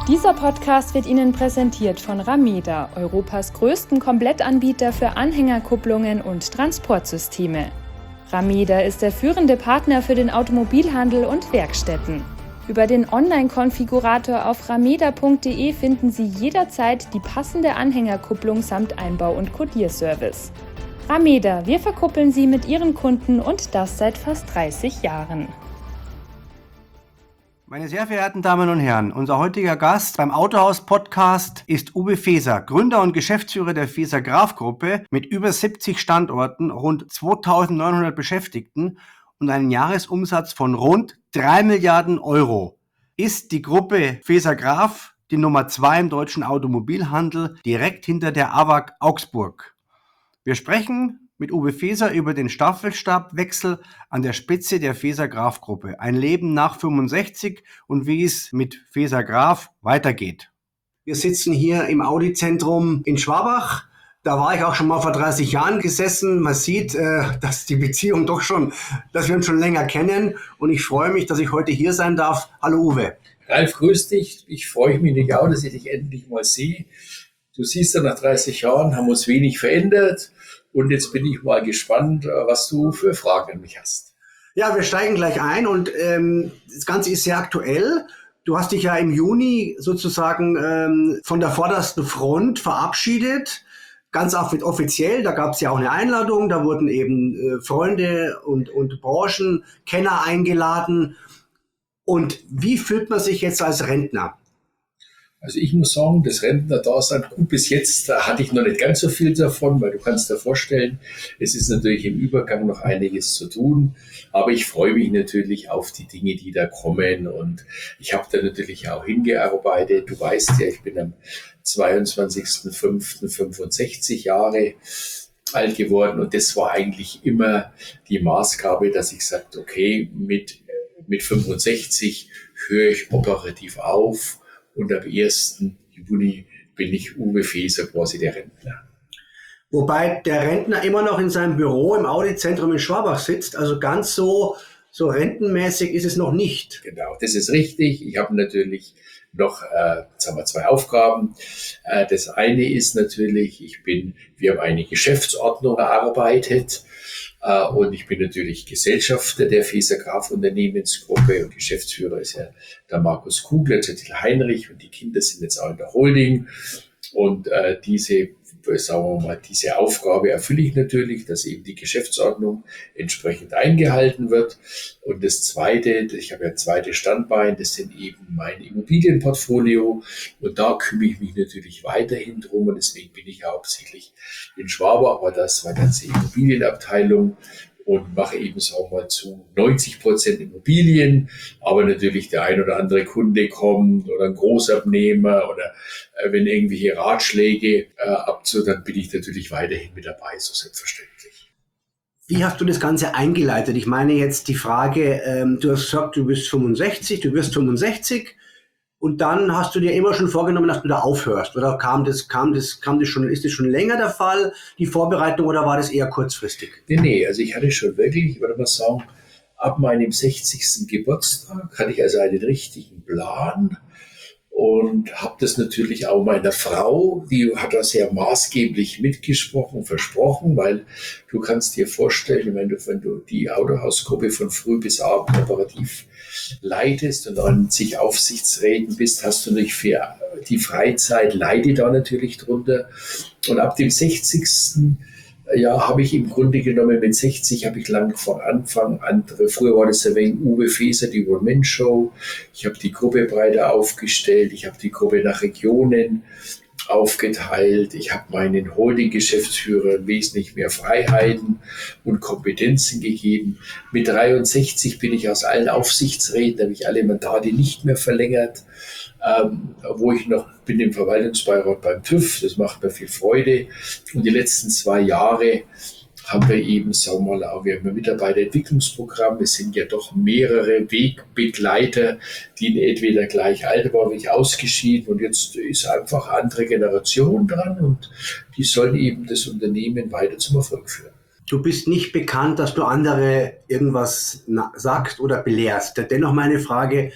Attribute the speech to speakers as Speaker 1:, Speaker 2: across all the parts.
Speaker 1: Dieser Podcast wird Ihnen präsentiert von Rameda, Europas größten Komplettanbieter für Anhängerkupplungen und Transportsysteme. Rameda ist der führende Partner für den Automobilhandel und Werkstätten. Über den Online-Konfigurator auf rameda.de finden Sie jederzeit die passende Anhängerkupplung samt Einbau- und Kodierservice. Rameda, wir verkuppeln Sie mit Ihren Kunden und das seit fast 30 Jahren.
Speaker 2: Meine sehr verehrten Damen und Herren, unser heutiger Gast beim Autohaus-Podcast ist Uwe Feser, Gründer und Geschäftsführer der Feser Graf Gruppe mit über 70 Standorten, rund 2.900 Beschäftigten und einem Jahresumsatz von rund 3 Milliarden Euro. Ist die Gruppe Feser Graf die Nummer 2 im deutschen Automobilhandel, direkt hinter der AWAC Augsburg. Wir sprechen mit Uwe Feser über den Staffelstabwechsel an der Spitze der Feser Graf Gruppe, ein Leben nach 65 und wie es mit Feser Graf weitergeht. Wir sitzen hier im Audi-Zentrum in Schwabach. Da war ich auch schon mal vor 30 Jahren gesessen. Man sieht, dass die Beziehung dass wir uns schon länger kennen. Und ich freue mich, dass ich heute hier sein darf. Hallo Uwe.
Speaker 3: Ralf, grüß dich. Ich freue mich nicht auch, dass ich dich endlich mal sehe. Du siehst ja, nach 30 Jahren haben wir uns wenig verändert. Und jetzt bin ich mal gespannt, was du für Fragen an mich hast.
Speaker 2: Ja, wir steigen gleich ein und das Ganze ist sehr aktuell. Du hast dich ja im Juni sozusagen von der vordersten Front verabschiedet. Ganz offiziell, da gab es ja auch eine Einladung, da wurden eben Freunde und Branchenkenner eingeladen. Und wie fühlt man sich jetzt als Rentner?
Speaker 3: Also ich muss sagen, das Rentner-Dasein, gut, bis jetzt hatte ich noch nicht ganz so viel davon, weil du kannst dir vorstellen, es ist natürlich im Übergang noch einiges zu tun, aber ich freue mich natürlich auf die Dinge, die da kommen und ich habe da natürlich auch hingearbeitet. Du weißt ja, ich bin am 22.05.65 Jahre alt geworden und das war eigentlich immer die Maßgabe, dass ich sagte, okay, mit 65 höre ich operativ auf. Und am 1. Juni bin ich Uwe Feser, quasi der Rentner.
Speaker 2: Wobei der Rentner immer noch in seinem Büro im Audi-Zentrum in Schwabach sitzt. Also ganz so rentenmäßig ist es noch nicht.
Speaker 3: Genau, das ist richtig. Ich habe natürlich noch zwei Aufgaben. Das eine ist natürlich, wir haben eine Geschäftsordnung erarbeitet. Und ich bin natürlich Gesellschafter der Feser Graf Unternehmensgruppe und Geschäftsführer ist ja der Markus Kugler, der Till Heinrich und die Kinder sind jetzt auch in der Holding. Und diese Aufgabe erfülle ich natürlich, dass eben die Geschäftsordnung entsprechend eingehalten wird. Und das Zweite, ich habe ja ein zweites Standbein, das sind eben mein Immobilienportfolio. Und da kümmere ich mich natürlich weiterhin drum. Und deswegen bin ich hauptsächlich in Schwabach, aber das war ganze Immobilienabteilung. Und mache eben, zu 90% Immobilien, aber natürlich der ein oder andere Kunde kommt oder ein Großabnehmer oder wenn irgendwelche Ratschläge dann bin ich natürlich weiterhin mit dabei, so selbstverständlich.
Speaker 2: Wie hast du das Ganze eingeleitet? Ich meine jetzt die Frage, du hast gesagt, du wirst 65 und dann hast du dir immer schon vorgenommen, dass du da aufhörst. Oder ist das schon länger der Fall, die Vorbereitung, oder war das eher kurzfristig?
Speaker 3: Nee, also ich hatte schon wirklich, ich würde mal sagen, ab meinem 60. Geburtstag hatte ich also einen richtigen Plan und habe das natürlich auch meiner Frau, die hat da sehr maßgeblich mitgesprochen, versprochen, weil du kannst dir vorstellen, wenn du die Autohausgruppe von früh bis abend operativ leitest und an sich Aufsichtsräten bist, hast du nicht für die Freizeit, leide da natürlich drunter. Und ab dem 60. Jahr habe ich im Grunde genommen, mit 60 habe ich lang von Anfang an, früher war das ein wenig Uwe Feser, die One-Man-Show. Ich habe die Gruppe breiter aufgestellt, ich habe die Gruppe nach Regionen aufgeteilt. Ich habe meinen Holding-Geschäftsführern wesentlich mehr Freiheiten und Kompetenzen gegeben. Mit 63 bin ich aus allen Aufsichtsräten, habe ich alle Mandate nicht mehr verlängert. Wo ich noch bin im Verwaltungsbeirat beim TÜV, das macht mir viel Freude. Und die letzten 2 Jahre haben wir eben, wir haben ein Mitarbeiterentwicklungsprogramm. Es sind ja doch mehrere Wegbegleiter, die entweder gleich alt waren wie ich, ausgeschieden. Und jetzt ist einfach eine andere Generation dran und die sollen eben das Unternehmen weiter zum Erfolg führen.
Speaker 2: Du bist nicht bekannt, dass du andere irgendwas sagst oder belehrst. Dennoch meine Frage,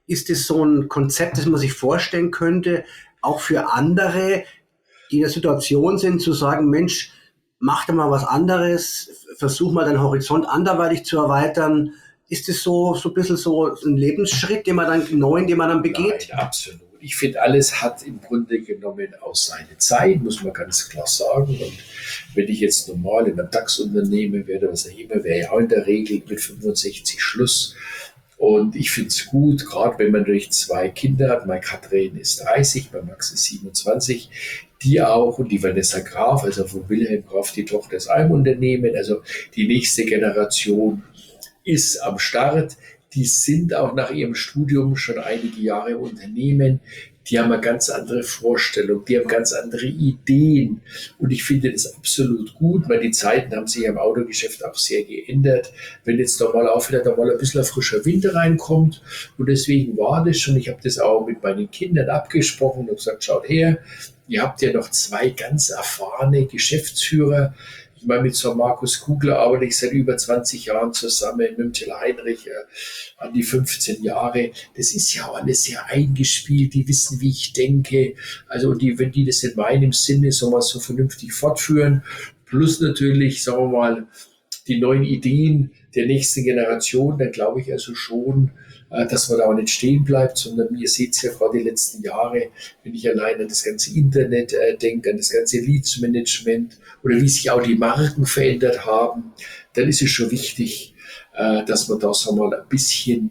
Speaker 2: Ist es so ein Konzept, das man sich vorstellen könnte, auch für andere, die in der Situation sind, zu sagen, Mensch, mach doch mal was anderes, versuch mal deinen Horizont anderweitig zu erweitern. Ist es so ein bisschen so ein Lebensschritt, den man dann begeht?
Speaker 3: Nein, absolut. Ich finde, alles hat im Grunde genommen auch seine Zeit, muss man ganz klar sagen. Und wenn ich jetzt normal in einem DAX-Unternehmen wäre, wäre ja auch in der Regel mit 65 Schluss. Und ich finde es gut, gerade wenn man natürlich 2 Kinder hat. Meine Katrin ist 30, mein Max ist 27. Die auch und die Vanessa Graf, also von Wilhelm Graf, die Tochter ist auch im Unternehmen. Also die nächste Generation ist am Start. Die sind auch nach ihrem Studium schon einige Jahre im Unternehmen. Die haben eine ganz andere Vorstellung, die haben ganz andere Ideen. Und ich finde das absolut gut, weil die Zeiten haben sich im Autogeschäft auch sehr geändert. Wenn jetzt da mal auch vielleicht mal ein bisschen ein frischer Wind reinkommt. Und deswegen war das schon, ich habe das auch mit meinen Kindern abgesprochen und gesagt, schaut her, ihr habt ja noch 2 ganz erfahrene Geschäftsführer. Ich meine, mit so Markus Kugler arbeite ich seit über 20 Jahren zusammen, mit dem Till Heinrich an die 15 Jahre. Das ist ja alles sehr eingespielt, die wissen, wie ich denke. Also wenn die das in meinem Sinne so vernünftig fortführen, plus natürlich, sagen wir mal, die neuen Ideen der nächsten Generation, dann glaube ich also schon, dass man da auch nicht stehen bleibt, sondern ihr seht es ja gerade die letzten Jahre, wenn ich allein an das ganze Internet denke, an das ganze Leads-Management oder wie sich auch die Marken verändert haben, dann ist es schon wichtig, dass man da sagen wir mal, ein bisschen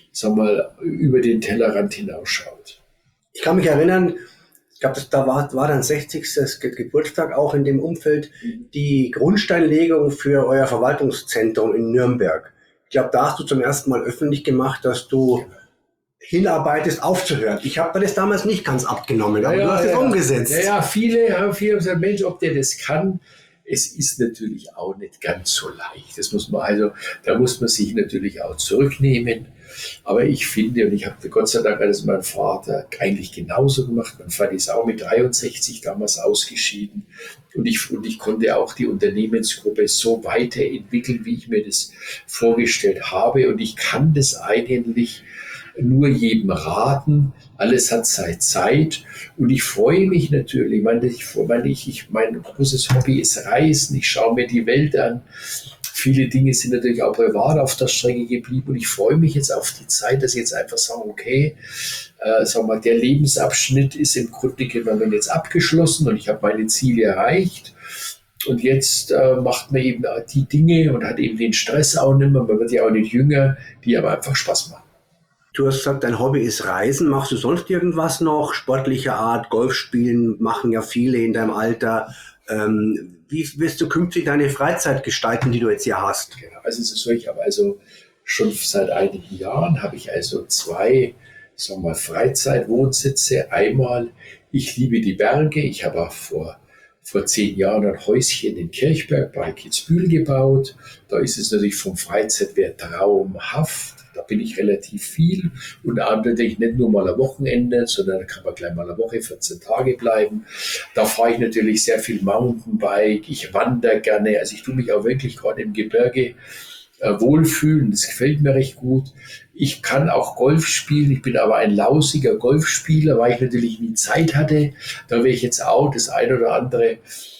Speaker 3: über den Tellerrand hinausschaut.
Speaker 2: Ich kann mich erinnern, ich glaube, da war dein 60. Geburtstag auch in dem Umfeld, die Grundsteinlegung für euer Verwaltungszentrum in Nürnberg. Ich glaube, da hast du zum ersten Mal öffentlich gemacht, dass du hinarbeitest, aufzuhören. Ich habe das damals nicht ganz abgenommen, aber du hast es umgesetzt.
Speaker 3: Viele haben gesagt, Mensch, ob der das kann. Es ist natürlich auch nicht ganz so leicht. Da muss man sich natürlich auch zurücknehmen. Aber ich finde, und ich habe Gott sei Dank alles mein Vater eigentlich genauso gemacht. Mein Vater ist auch mit 63 damals ausgeschieden. Und ich konnte auch die Unternehmensgruppe so weiterentwickeln, wie ich mir das vorgestellt habe. Und ich kann das eigentlich nur jedem raten. Alles hat seine Zeit. Und ich freue mich natürlich. Mein großes Hobby ist Reisen. Ich schaue mir die Welt an. Viele Dinge sind natürlich auch privat auf der Strecke geblieben. Und ich freue mich jetzt auf die Zeit, dass ich jetzt einfach sage, okay, der Lebensabschnitt ist im Grunde genommen jetzt abgeschlossen und ich habe meine Ziele erreicht. Und jetzt macht man eben die Dinge und hat eben den Stress auch nicht mehr. Man wird ja auch nicht jünger, die aber einfach Spaß machen.
Speaker 2: Du hast gesagt, dein Hobby ist Reisen. Machst du sonst irgendwas noch? Sportlicher Art, Golf spielen machen ja viele in deinem Alter. Wie wirst du künftig deine Freizeit gestalten, die du jetzt hier hast?
Speaker 3: Genau, also es ist so, ich habe also schon seit einigen Jahren habe ich also 2, sagen wir mal, Freizeitwohnsitze. Einmal, ich liebe die Berge. Ich habe auch vor 10 Jahren ein Häuschen in Kirchberg bei Kitzbühel gebaut. Da ist es natürlich vom Freizeitwert traumhaft. Da bin ich relativ viel und natürlich nicht nur mal ein Wochenende, sondern da kann man gleich mal eine Woche, 14 Tage bleiben. Da fahre ich natürlich sehr viel Mountainbike, ich wandere gerne, also ich tue mich auch wirklich gerade im Gebirge wohlfühlen, das gefällt mir recht gut. Ich kann auch Golf spielen, ich bin aber ein lausiger Golfspieler, weil ich natürlich nie Zeit hatte. Da werde ich jetzt auch das ein oder andere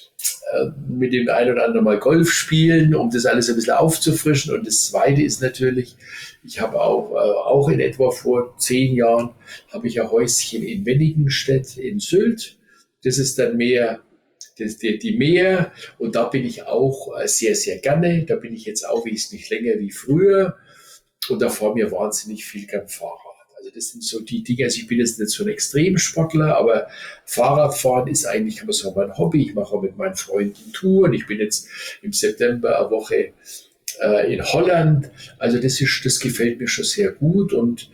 Speaker 3: mit dem einen oder anderen mal Golf spielen, um das alles ein bisschen aufzufrischen. Und das Zweite ist natürlich, ich habe auch in etwa vor 10 Jahren, habe ich ein Häuschen in Wennigenstedt in Sylt. Das ist dann mehr die Meer und da bin ich auch sehr, sehr gerne. Da bin ich jetzt auch wesentlich länger wie früher und da fahre mir wahnsinnig viel gern Fahrrad. Also das sind so die Dinge, also ich bin jetzt nicht so ein Extremsportler, aber Fahrradfahren ist eigentlich, kann man sagen, mein Hobby. Ich mache auch mit meinen Freunden Touren. Ich bin jetzt im September eine Woche in Holland. Also das gefällt mir schon sehr gut und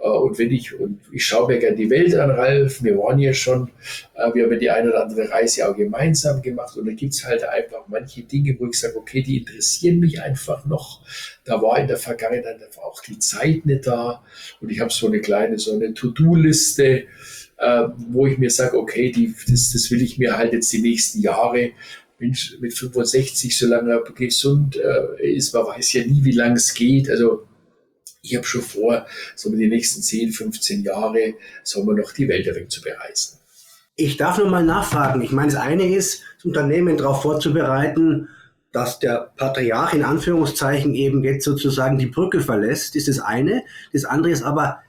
Speaker 3: ich schaue mir gerne die Welt an, Ralf. Wir waren ja schon, wir haben die eine oder andere Reise auch gemeinsam gemacht und da gibt es halt einfach manche Dinge, wo ich sage, okay, die interessieren mich einfach noch. Da war in der Vergangenheit einfach auch die Zeit nicht da und ich habe so eine To-Do-Liste, wo ich mir sage, okay, das will ich mir halt jetzt die nächsten Jahre mit 65, solange er gesund ist, man weiß ja nie, wie lange es geht. Also Ich habe schon vor, so die nächsten 10, 15 Jahre, sagen wir noch, die Welt ein wenig zu bereisen.
Speaker 2: Ich darf nur mal nachfragen. Ich meine, das eine ist, das Unternehmen darauf vorzubereiten, dass der Patriarch in Anführungszeichen eben jetzt sozusagen die Brücke verlässt, ist das eine. Das andere ist aber,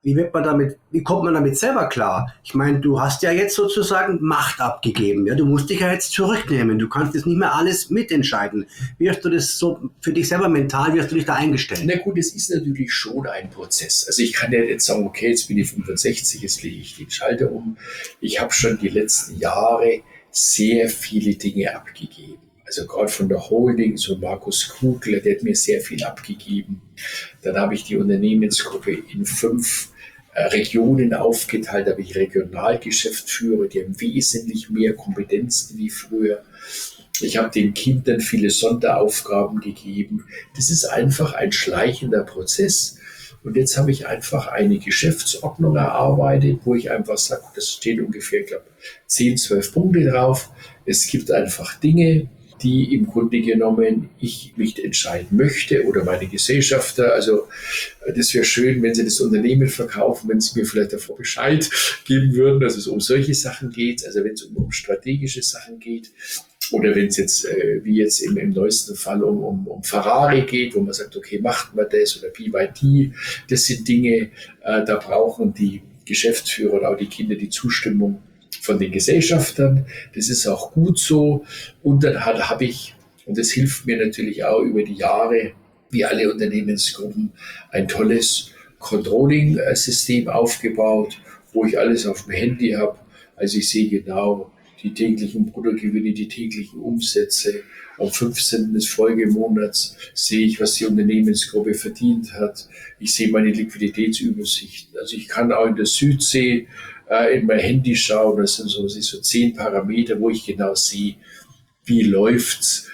Speaker 2: wie kommt man damit selber klar? Ich meine, du hast ja jetzt sozusagen Macht abgegeben. Ja, du musst dich ja jetzt zurücknehmen. Du kannst jetzt nicht mehr alles mitentscheiden. Wie hast du das so für dich selber mental, wie hast du dich da eingestellt?
Speaker 3: Na gut, es ist natürlich schon ein Prozess. Also ich kann ja jetzt sagen, okay, jetzt bin ich 65, jetzt lege ich den Schalter um. Ich habe schon die letzten Jahre sehr viele Dinge abgegeben. Also gerade von der Holding, so Markus Kugler, der hat mir sehr viel abgegeben. Dann habe ich die Unternehmensgruppe in 5 Regionen aufgeteilt, da habe ich Regionalgeschäftsführer, die haben wesentlich mehr Kompetenzen wie früher. Ich habe den Kindern viele Sonderaufgaben gegeben. Das ist einfach ein schleichender Prozess. Und jetzt habe ich einfach eine Geschäftsordnung erarbeitet, wo ich einfach sage, das stehen ungefähr, ich glaube, 10, 12 Punkte drauf. Es gibt einfach Dinge, die im Grunde genommen ich nicht entscheiden möchte oder meine Gesellschafter. Also das wäre schön, wenn sie das Unternehmen verkaufen, wenn sie mir vielleicht davor Bescheid geben würden, dass es um solche Sachen geht, also wenn es um strategische Sachen geht. Oder wenn es jetzt, wie jetzt im neuesten Fall, um Ferrari geht, wo man sagt, okay, macht man das oder BYD, das sind Dinge, da brauchen die Geschäftsführer oder auch die Kinder die Zustimmung von den Gesellschaftern. Das ist auch gut so. Und dann habe ich, und das hilft mir natürlich auch über die Jahre, wie alle Unternehmensgruppen, ein tolles Controlling-System aufgebaut, wo ich alles auf dem Handy habe. Also ich sehe genau die täglichen Bruttogewinne, die täglichen Umsätze. Am 15. des Folgemonats sehe ich, was die Unternehmensgruppe verdient hat. Ich sehe meine Liquiditätsübersichten. Also ich kann auch in der Südsee in mein Handy schauen. Das sind so 10 Parameter, wo ich genau sehe, wie läuft's,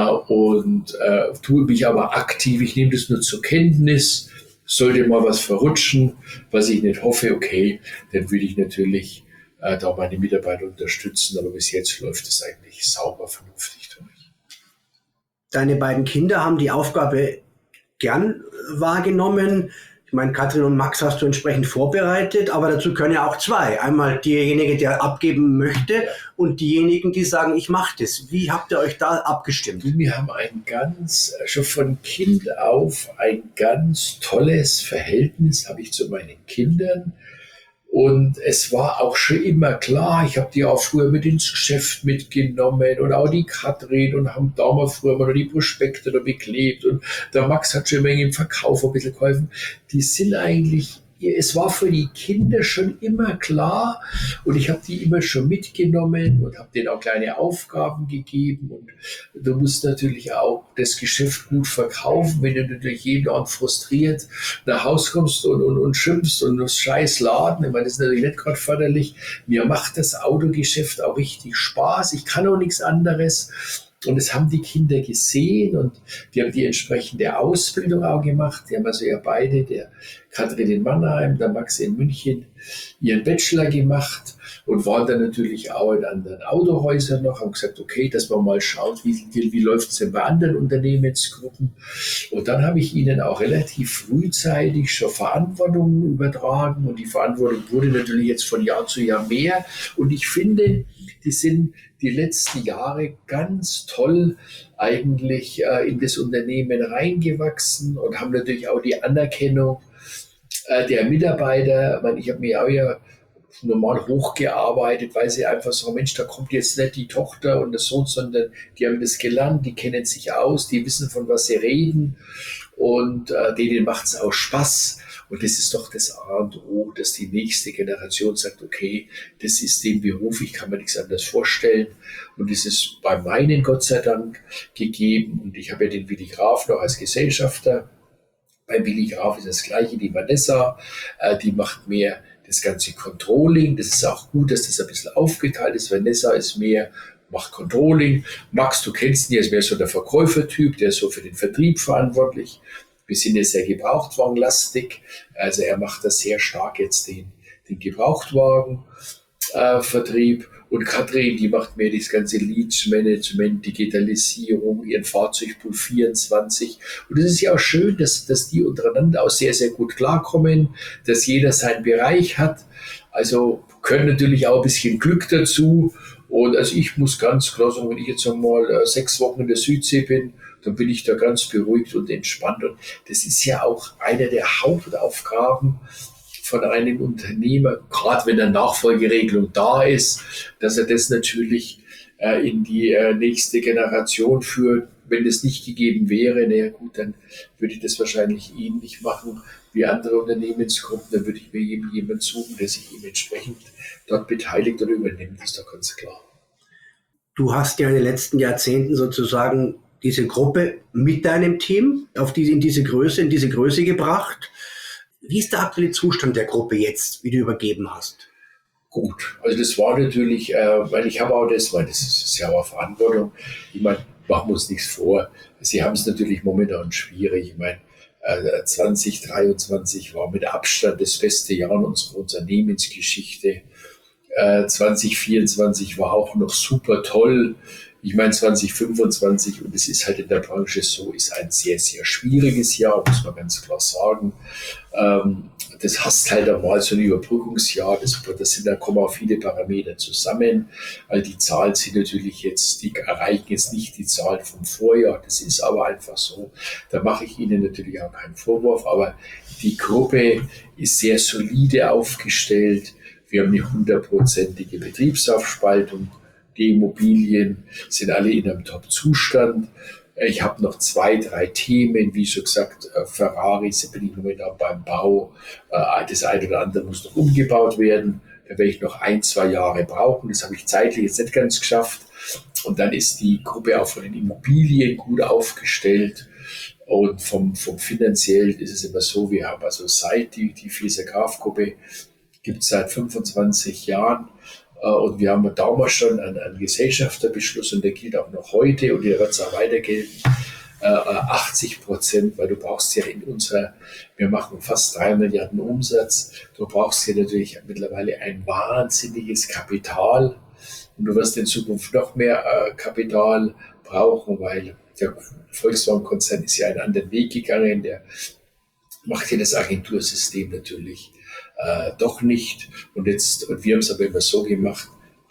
Speaker 3: und tue mich aber aktiv. Ich nehme das nur zur Kenntnis. Sollte mal was verrutschen, was ich nicht hoffe, okay, dann würde ich natürlich da meine Mitarbeiter unterstützen. Aber bis jetzt läuft es eigentlich sauber, vernünftig durch.
Speaker 2: Deine beiden Kinder haben die Aufgabe gern wahrgenommen. Ich meine, Katrin und Max hast du entsprechend vorbereitet, aber dazu können ja auch 2. Einmal derjenige, der abgeben möchte, und diejenigen, die sagen, ich mache das. Wie habt ihr euch da abgestimmt?
Speaker 3: Wir haben schon von Kind auf ein ganz tolles Verhältnis, habe ich zu meinen Kindern. Und es war auch schon immer klar, ich habe die auch früher mit ins Geschäft mitgenommen und auch die Katrin und haben damals früher mal noch die Prospekte da beklebt und der Max hat schon eine Menge im Verkauf ein bisschen geholfen. Die sind eigentlich, es war für die Kinder schon immer klar und ich habe die immer schon mitgenommen und habe denen auch kleine Aufgaben gegeben und du musst natürlich auch das Geschäft gut verkaufen, wenn du natürlich jeden Abend frustriert nach Hause kommst und schimpfst und das scheiß Laden, ich meine, das ist natürlich nicht gerade förderlich. Mir macht das Autogeschäft auch richtig Spaß, ich kann auch nichts anderes. Und das haben die Kinder gesehen und die haben die entsprechende Ausbildung auch gemacht. Die haben also ja beide, der Katrin in Mannheim, der Max in München, ihren Bachelor gemacht und waren dann natürlich auch in anderen Autohäusern noch, haben gesagt, okay, dass man mal schaut, wie läuft es denn bei anderen Unternehmensgruppen. Und dann habe ich ihnen auch relativ frühzeitig schon Verantwortung übertragen und die Verantwortung wurde natürlich jetzt von Jahr zu Jahr mehr. Und ich finde, die sind die letzten Jahre ganz toll eigentlich in das Unternehmen reingewachsen und haben natürlich auch die Anerkennung der Mitarbeiter. Ich habe mich auch ja normal hochgearbeitet, weil sie einfach so, Mensch, da kommt jetzt nicht die Tochter und der Sohn, sondern die haben das gelernt, die kennen sich aus, die wissen, von was sie reden und denen macht es auch Spaß. Und das ist doch das A und O, dass die nächste Generation sagt, okay, das ist den Beruf, ich kann mir nichts anderes vorstellen. Und das ist bei meinen Gott sei Dank gegeben. Und ich habe ja den Willi Graf noch als Gesellschafter. Bei Willi Graf ist das Gleiche, die Vanessa, die macht mehr das ganze Controlling. Das ist auch gut, dass das ein bisschen aufgeteilt ist. Vanessa ist mehr, macht Controlling. Max, du kennst ihn, er ist mehr so der Verkäufertyp, der ist so für den Vertrieb verantwortlich. Wir sind jetzt sehr gebrauchtwagenlastig, also er macht das sehr stark jetzt den Gebrauchtwagenvertrieb Und Katrin, die macht mehr das ganze Lead-Management, Digitalisierung, ihren Fahrzeugpool 24. Und es ist ja auch schön, dass die untereinander auch sehr, sehr gut klarkommen, dass jeder seinen Bereich hat. Also gehört natürlich auch ein bisschen Glück dazu. Und also ich muss ganz klar sagen, wenn ich jetzt einmal 6 Wochen in der Südsee bin, dann bin ich da ganz beruhigt und entspannt. Und das ist ja auch eine der Hauptaufgaben von einem Unternehmer, gerade wenn eine Nachfolgeregelung da ist, dass er das natürlich in die nächste Generation führt. Wenn das nicht gegeben wäre, naja gut, dann würde ich das wahrscheinlich ähnlich machen wie andere Unternehmensgruppen. Dann würde ich mir jemanden suchen, der sich eben entsprechend dort beteiligt oder übernimmt. Das ist doch ganz klar.
Speaker 2: Du hast ja in den letzten Jahrzehnten sozusagen diese Gruppe mit deinem Team in diese Größe gebracht. Wie ist der aktuelle Zustand der Gruppe jetzt, wie du übergeben hast?
Speaker 3: Gut, also das war natürlich, weil ich habe auch das ist ja auch Verantwortung. Ich meine, machen wir uns nichts vor. Sie haben es natürlich momentan schwierig. Ich meine, 2023 war mit Abstand das beste Jahr in unserer Unternehmensgeschichte. 2024 war auch noch super toll. Ich meine 2025, und es ist halt in der Branche so, ist ein sehr, sehr schwieriges Jahr, muss man ganz klar sagen. Das hast halt einmal so ein Überbrückungsjahr, da kommen auch viele Parameter zusammen, weil die Zahlen sind natürlich jetzt, die erreichen jetzt nicht die Zahlen vom Vorjahr, das ist aber einfach so. Da mache ich Ihnen natürlich auch keinen Vorwurf, aber die Gruppe ist sehr solide aufgestellt. Wir haben eine 100%ige Betriebsaufspaltung. Die Immobilien sind alle in einem Top-Zustand. Ich habe noch 2, 3 Themen, wie schon gesagt, Ferraris, da bin ich momentan beim Bau. Das eine oder andere muss noch umgebaut werden. Da werde ich noch 1, 2 Jahre brauchen. Das habe ich zeitlich jetzt nicht ganz geschafft. Und dann ist die Gruppe auch von den Immobilien gut aufgestellt. Und vom Finanziellen ist es immer so, wir haben also seit die Feser Graf-Gruppe gibt es seit 25 Jahren. Und wir haben damals schon einen Gesellschafterbeschluss und der gilt auch noch heute und der wird es auch weiter gelten. 80%, weil du brauchst ja wir machen fast 3 Milliarden Umsatz, du brauchst ja natürlich mittlerweile ein wahnsinniges Kapital und du wirst in Zukunft noch mehr Kapital brauchen, weil der Volkswagen-Konzern ist ja einen anderen Weg gegangen, der macht ja das Agentursystem natürlich doch nicht. Und wir haben es aber immer so gemacht,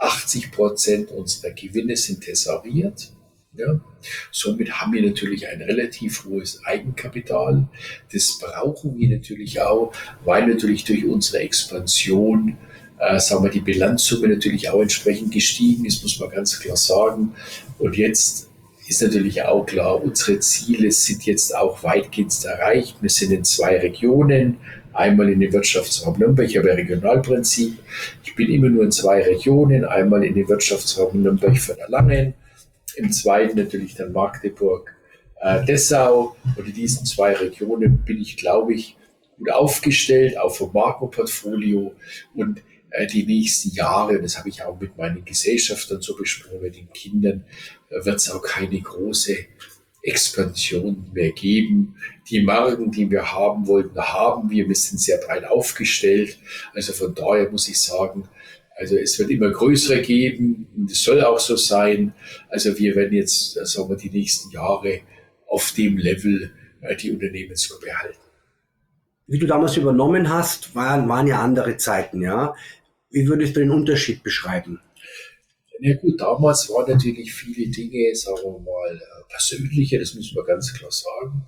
Speaker 3: 80% unserer Gewinne sind thesauriert. Ja. Somit haben wir natürlich ein relativ hohes Eigenkapital. Das brauchen wir natürlich auch, weil natürlich durch unsere Expansion die Bilanzsumme natürlich auch entsprechend gestiegen ist, muss man ganz klar sagen. Und jetzt ist natürlich auch klar, unsere Ziele sind jetzt auch weitgehend erreicht. Wir sind in 2 Regionen, einmal in den Wirtschaftsraum Nürnberg, ich habe ein Regionalprinzip. Ich bin immer nur in 2 Regionen, einmal in den Wirtschaftsraum Nürnberg für Erlangen, im zweiten natürlich dann Magdeburg, Dessau. Und in diesen 2 Regionen bin ich, glaube ich, gut aufgestellt, auch vom Markenportfolio. Und die nächsten Jahre, und das habe ich auch mit meinen Gesellschaftern so besprochen, mit den Kindern, wird es auch keine große Expansion mehr geben. Die Marken, die wir haben wollten, haben wir. Wir sind sehr breit aufgestellt. Also von daher muss ich sagen, also es wird immer größere geben und es soll auch so sein. Also wir werden jetzt, sagen wir, die nächsten Jahre auf dem Level die Unternehmensgruppe halten.
Speaker 2: Wie du damals übernommen hast, waren ja andere Zeiten, ja. Wie würdest du den Unterschied beschreiben?
Speaker 3: Ja gut, damals waren natürlich viele Dinge, sagen wir mal, persönliche, das muss man ganz klar sagen.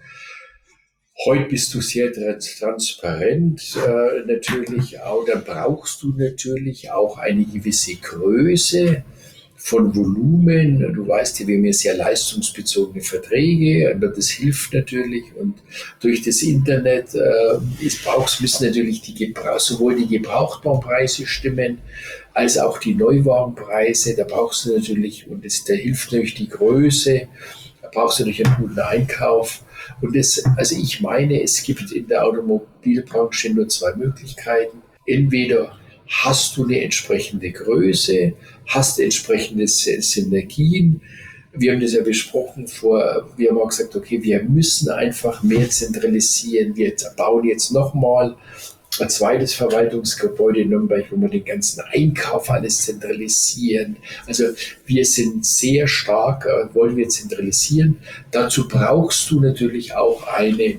Speaker 3: Heute bist du sehr transparent natürlich auch, dann brauchst du natürlich auch eine gewisse Größe von Volumen. Du weißt ja, wir haben ja sehr leistungsbezogene Verträge, und das hilft natürlich. Und durch das Internet müssen natürlich sowohl die Gebrauchtwarenpreise stimmen, als auch die Neuwagenpreise. Da brauchst du natürlich, und da hilft natürlich die Größe, da brauchst du natürlich einen guten Einkauf. Und also ich meine, es gibt in der Automobilbranche nur 2 Möglichkeiten. Entweder hast du eine entsprechende Größe, hast entsprechende Synergien. Wir haben das ja besprochen wir haben auch gesagt, okay, wir müssen einfach mehr zentralisieren. Wir bauen jetzt nochmal ein zweites Verwaltungsgebäude in Nürnberg, wo wir den ganzen Einkauf alles zentralisieren. Also wir sind sehr stark, wollen wir zentralisieren. Dazu brauchst du natürlich auch eine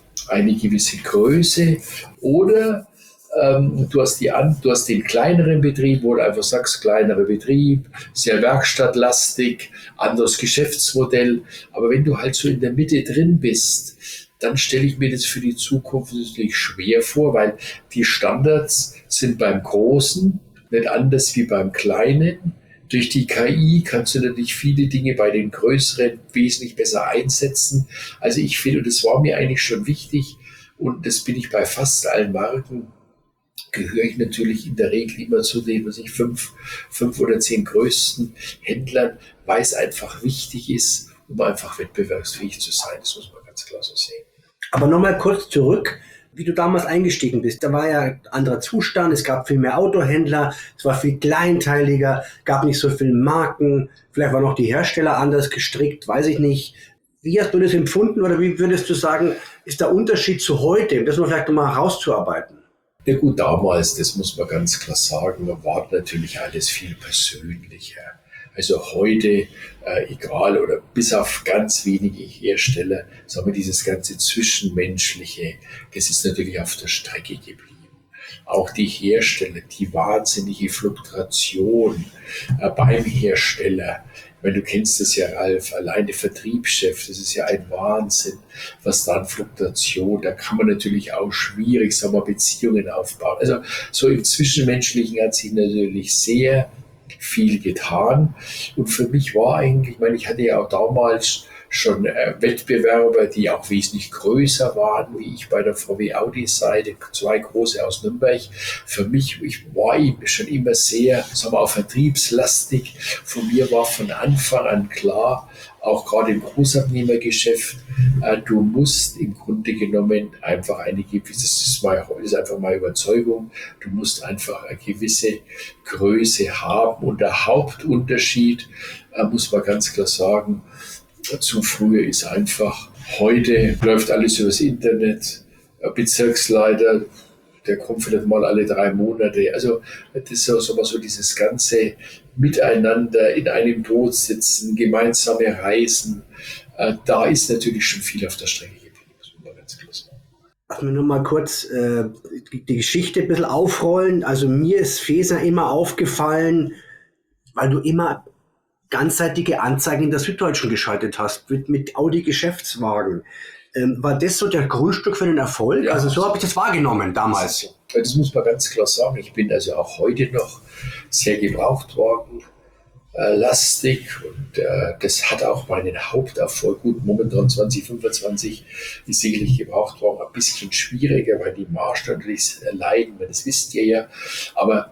Speaker 3: gewisse Größe oder du hast den kleineren Betrieb, wo du einfach sagst, kleinerer Betrieb, sehr werkstattlastig, anderes Geschäftsmodell. Aber wenn du halt so in der Mitte drin bist, dann stelle ich mir das für die Zukunft natürlich schwer vor, weil die Standards sind beim Großen nicht anders wie beim Kleinen. Durch die KI kannst du natürlich viele Dinge bei den Größeren wesentlich besser einsetzen. Also ich finde, und das war mir eigentlich schon wichtig, und das bin ich bei fast allen Marken, gehöre ich natürlich in der Regel immer zu den, was ich 5 oder 10 größten Händlern, weil es einfach wichtig ist, um einfach wettbewerbsfähig zu sein. Das muss man ganz klar so sehen.
Speaker 2: Aber nochmal kurz zurück, wie du damals eingestiegen bist. Da war ja ein anderer Zustand, es gab viel mehr Autohändler, es war viel kleinteiliger, gab nicht so viele Marken, vielleicht waren auch die Hersteller anders gestrickt, weiß ich nicht. Wie hast du das empfunden oder wie würdest du sagen, ist der Unterschied zu heute, das nur vielleicht nochmal herauszuarbeiten?
Speaker 3: Ja gut, damals, das muss man ganz klar sagen, war natürlich alles viel persönlicher. Also heute, egal oder bis auf ganz wenige Hersteller, sagen wir, dieses ganze Zwischenmenschliche, das ist natürlich auf der Strecke geblieben. Auch die Hersteller, die wahnsinnige Fluktuation beim Hersteller. Ich meine, du kennst das ja, Ralf, allein der Vertriebschef, das ist ja ein Wahnsinn, was da an Fluktuation, da kann man natürlich auch schwierig, sagen wir, Beziehungen aufbauen. Also so im Zwischenmenschlichen hat sich natürlich sehr viel getan. Und für mich war eigentlich, ich meine, ich hatte ja auch damals schon Wettbewerber, die auch wesentlich größer waren, wie ich bei der VW-Audi-Seite, 2 große aus Nürnberg. Für mich, ich war schon immer sehr, sagen wir, auch vertriebslastig. Von mir war von Anfang an klar, auch gerade im Großabnehmergeschäft, du musst im Grunde genommen einfach eine gewisse, das ist einfach meine Überzeugung, du musst einfach eine gewisse Größe haben. Und der Hauptunterschied, muss man ganz klar sagen, zu früher ist einfach, heute läuft alles übers Internet, Bezirksleiter, der kommt vielleicht mal alle 3 Monate. Also das ist so dieses ganze Miteinander in einem Boot sitzen, gemeinsame Reisen. Da ist natürlich schon viel auf der Strecke geblieben, das muss man ganz klar sagen.
Speaker 2: Lass mich nur mal kurz die Geschichte ein bisschen aufrollen. Also mir ist Feser immer aufgefallen, weil du immer ganzseitige Anzeigen in der Süddeutschen geschaltet hast, mit Audi-Geschäftswagen. War das so der Grundstück für den Erfolg? Ja, also so habe ich das wahrgenommen damals.
Speaker 3: Das muss man ganz klar sagen. Ich bin also auch heute noch sehr Gebrauchtwagen lastig und das hat auch meinen Haupterfolg. Gut, momentan 2025 ist sicherlich Gebrauchtwagen ein bisschen schwieriger, weil die Margen natürlich leiden, das wisst ihr ja. Aber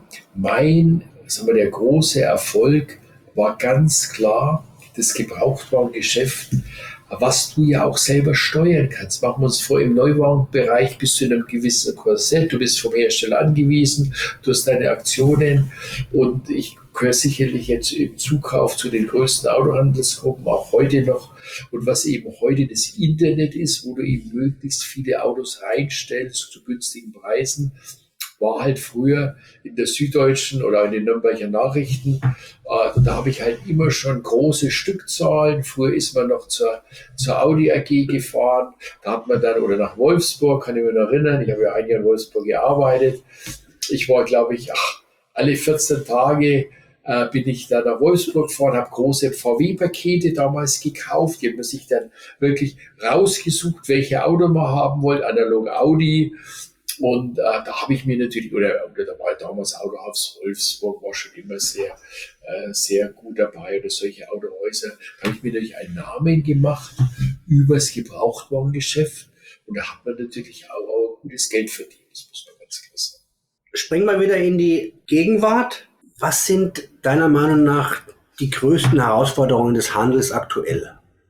Speaker 3: der große Erfolg war ganz klar das Gebrauchtwagengeschäft, was du ja auch selber steuern kannst. Machen wir uns vor, im Neuwagenbereich bist du in einem gewissen Korsett, du bist vom Hersteller angewiesen, du hast deine Aktionen und ich gehöre sicherlich jetzt im Zukauf zu den größten Autohandelsgruppen, auch heute noch. Und was eben heute das Internet ist, wo du eben möglichst viele Autos reinstellst zu günstigen Preisen, war halt früher in der Süddeutschen oder in den Nürnberger Nachrichten, da habe ich halt immer schon große Stückzahlen. Früher ist man noch zur Audi AG gefahren, da hat man dann, oder nach Wolfsburg, kann ich mich noch erinnern, ich habe ja ein Jahr in Wolfsburg gearbeitet. Ich war, glaube ich, alle 14 Tage bin ich da nach Wolfsburg gefahren, habe große VW-Pakete damals gekauft. Die hat man sich dann wirklich rausgesucht, welche Auto man haben wollte, analog Audi. Und da habe ich mir natürlich, oder da war damals Autohaus Wolfsburg, war schon immer sehr, sehr gut dabei, oder solche Autohäuser. Da habe ich mir natürlich einen Namen gemacht übers Gebrauchtwagengeschäft. Und da hat man natürlich auch gutes Geld verdient, das muss man ganz klar sagen.
Speaker 2: Springen wir wieder in die Gegenwart. Was sind deiner Meinung nach die größten Herausforderungen des Handels aktuell?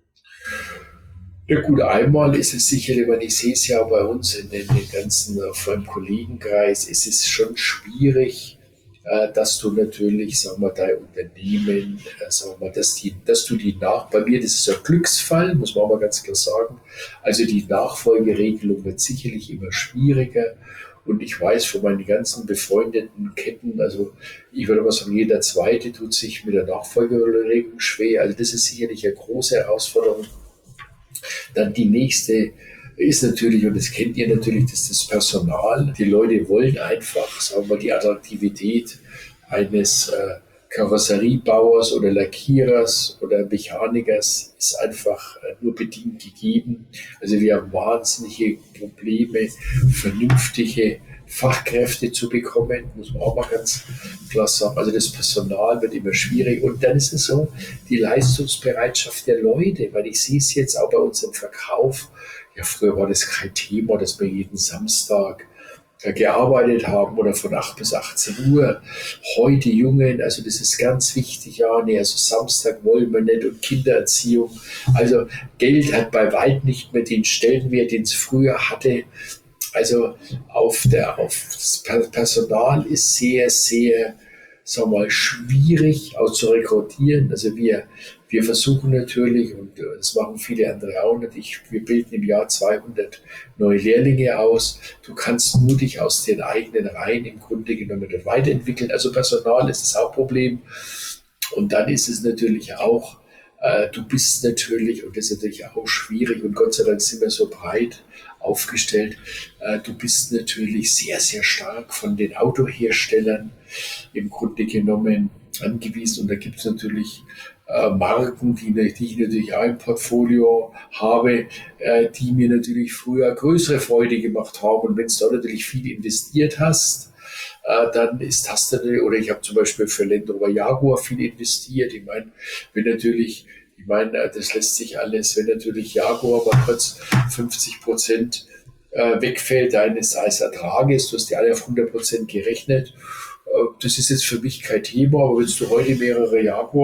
Speaker 3: Ja gut, einmal ist es sicherlich, wenn ich sehe es ja bei uns in den ganzen, vor allem Kollegenkreis, ist es schon schwierig, dass du natürlich, sagen wir, dein Unternehmen, sagen wir, bei mir, das ist ein Glücksfall, muss man aber ganz klar sagen, also die Nachfolgeregelung wird sicherlich immer schwieriger Und ich weiß von meinen ganzen befreundeten Ketten, also ich würde mal sagen, jeder Zweite tut sich mit der Nachfolgeregelung schwer. Also das ist sicherlich eine große Herausforderung. Dann die nächste ist natürlich, und das kennt ihr natürlich, das ist das Personal. Die Leute wollen einfach, sagen wir mal, die Attraktivität eines Karosseriebauers oder Lackierers oder Mechanikers ist einfach nur bedingt gegeben. Also wir haben wahnsinnige Probleme, vernünftige Fachkräfte zu bekommen, muss man auch mal ganz klar sagen. Also das Personal wird immer schwieriger. Und dann ist es so, die Leistungsbereitschaft der Leute, weil ich sehe es jetzt auch bei uns im Verkauf. Ja, früher war das kein Thema, dass wir jeden Samstag gearbeitet haben oder von 8 bis 18 Uhr. Heute Jungen, also das ist ganz wichtig, ja, nee, also Samstag wollen wir nicht und Kindererziehung. Also Geld hat bei weitem nicht mehr den Stellenwert, den es früher hatte. Also auf das Personal ist sehr, sehr, sagen wir mal, schwierig auch zu rekrutieren. Also wir versuchen natürlich, und das machen viele andere auch nicht, wir bilden im Jahr 200 neue Lehrlinge aus. Du kannst nur dich aus den eigenen Reihen im Grunde genommen weiterentwickeln. Also Personal ist das Hauptproblem. Und dann ist es natürlich auch, du bist natürlich, und das ist natürlich auch schwierig, und Gott sei Dank sind wir so breit aufgestellt, du bist natürlich sehr, sehr stark von den Autoherstellern im Grunde genommen angewiesen. Und da gibt es natürlich Marken, die ich natürlich auch im Portfolio habe, die mir natürlich früher größere Freude gemacht haben. Und wenn du da natürlich viel investiert hast, dann hast du, oder ich habe zum Beispiel für Land Rover Jaguar viel investiert. Ich meine, das lässt sich alles, wenn natürlich Jaguar mal kurz 50% wegfällt deines Ertrages, du hast ja alle auf 100% gerechnet. Das ist jetzt für mich kein Thema, aber wenn du heute mehrere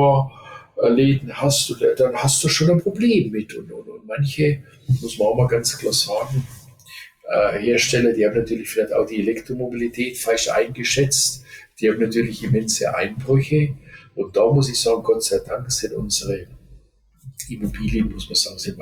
Speaker 3: Jaguar-Läden hast, dann hast du schon ein Problem mit. Und manche, muss man auch mal ganz klar sagen, Hersteller, die haben natürlich vielleicht auch die Elektromobilität falsch eingeschätzt. Die haben natürlich immense Einbrüche. Und da muss ich sagen, Gott sei Dank sind unsere Immobilien, muss man sagen, sind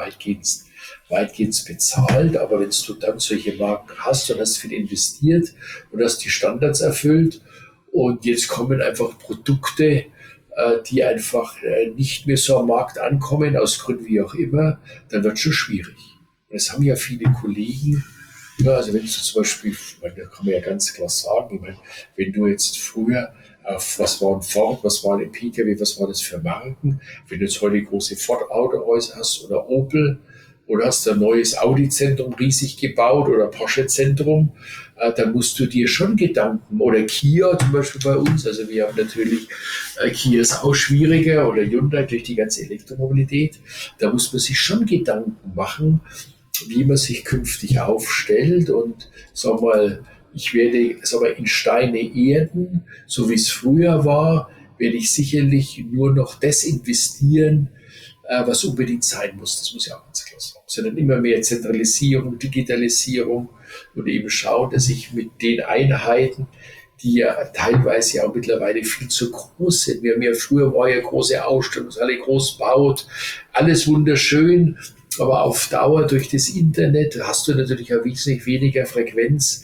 Speaker 3: weitgehend bezahlt. Aber wenn du dann solche Marken hast und hast viel investiert und hast die Standards erfüllt und jetzt kommen einfach Produkte, die einfach nicht mehr so am Markt ankommen, aus Gründen wie auch immer, dann wird es schon schwierig. Und das haben ja viele Kollegen. Ja, also wenn du zum Beispiel, da kann man ja ganz klar sagen, ich meine, wenn du jetzt früher was war ein Ford, was war ein PKW, was war das für Marken, wenn du jetzt heute große Ford-Autohäuser hast oder Opel oder hast ein neues Audi-Zentrum riesig gebaut oder Porsche-Zentrum, dann musst du dir schon Gedanken, oder Kia zum Beispiel bei uns, also wir haben natürlich, Kia ist auch schwieriger oder Hyundai durch die ganze Elektromobilität, da muss man sich schon Gedanken machen, wie man sich künftig aufstellt und sag mal, ich werde in Steine erden, so wie es früher war, werde ich sicherlich nur noch das investieren, was unbedingt sein muss. Das muss ja auch ganz klar sein. Sondern immer mehr Zentralisierung, Digitalisierung und eben schauen, dass ich mit den Einheiten, die ja teilweise auch mittlerweile viel zu groß sind. Früher war ja große Ausstellung, alle groß baut, alles wunderschön. Aber auf Dauer durch das Internet hast du natürlich auch wesentlich weniger Frequenz.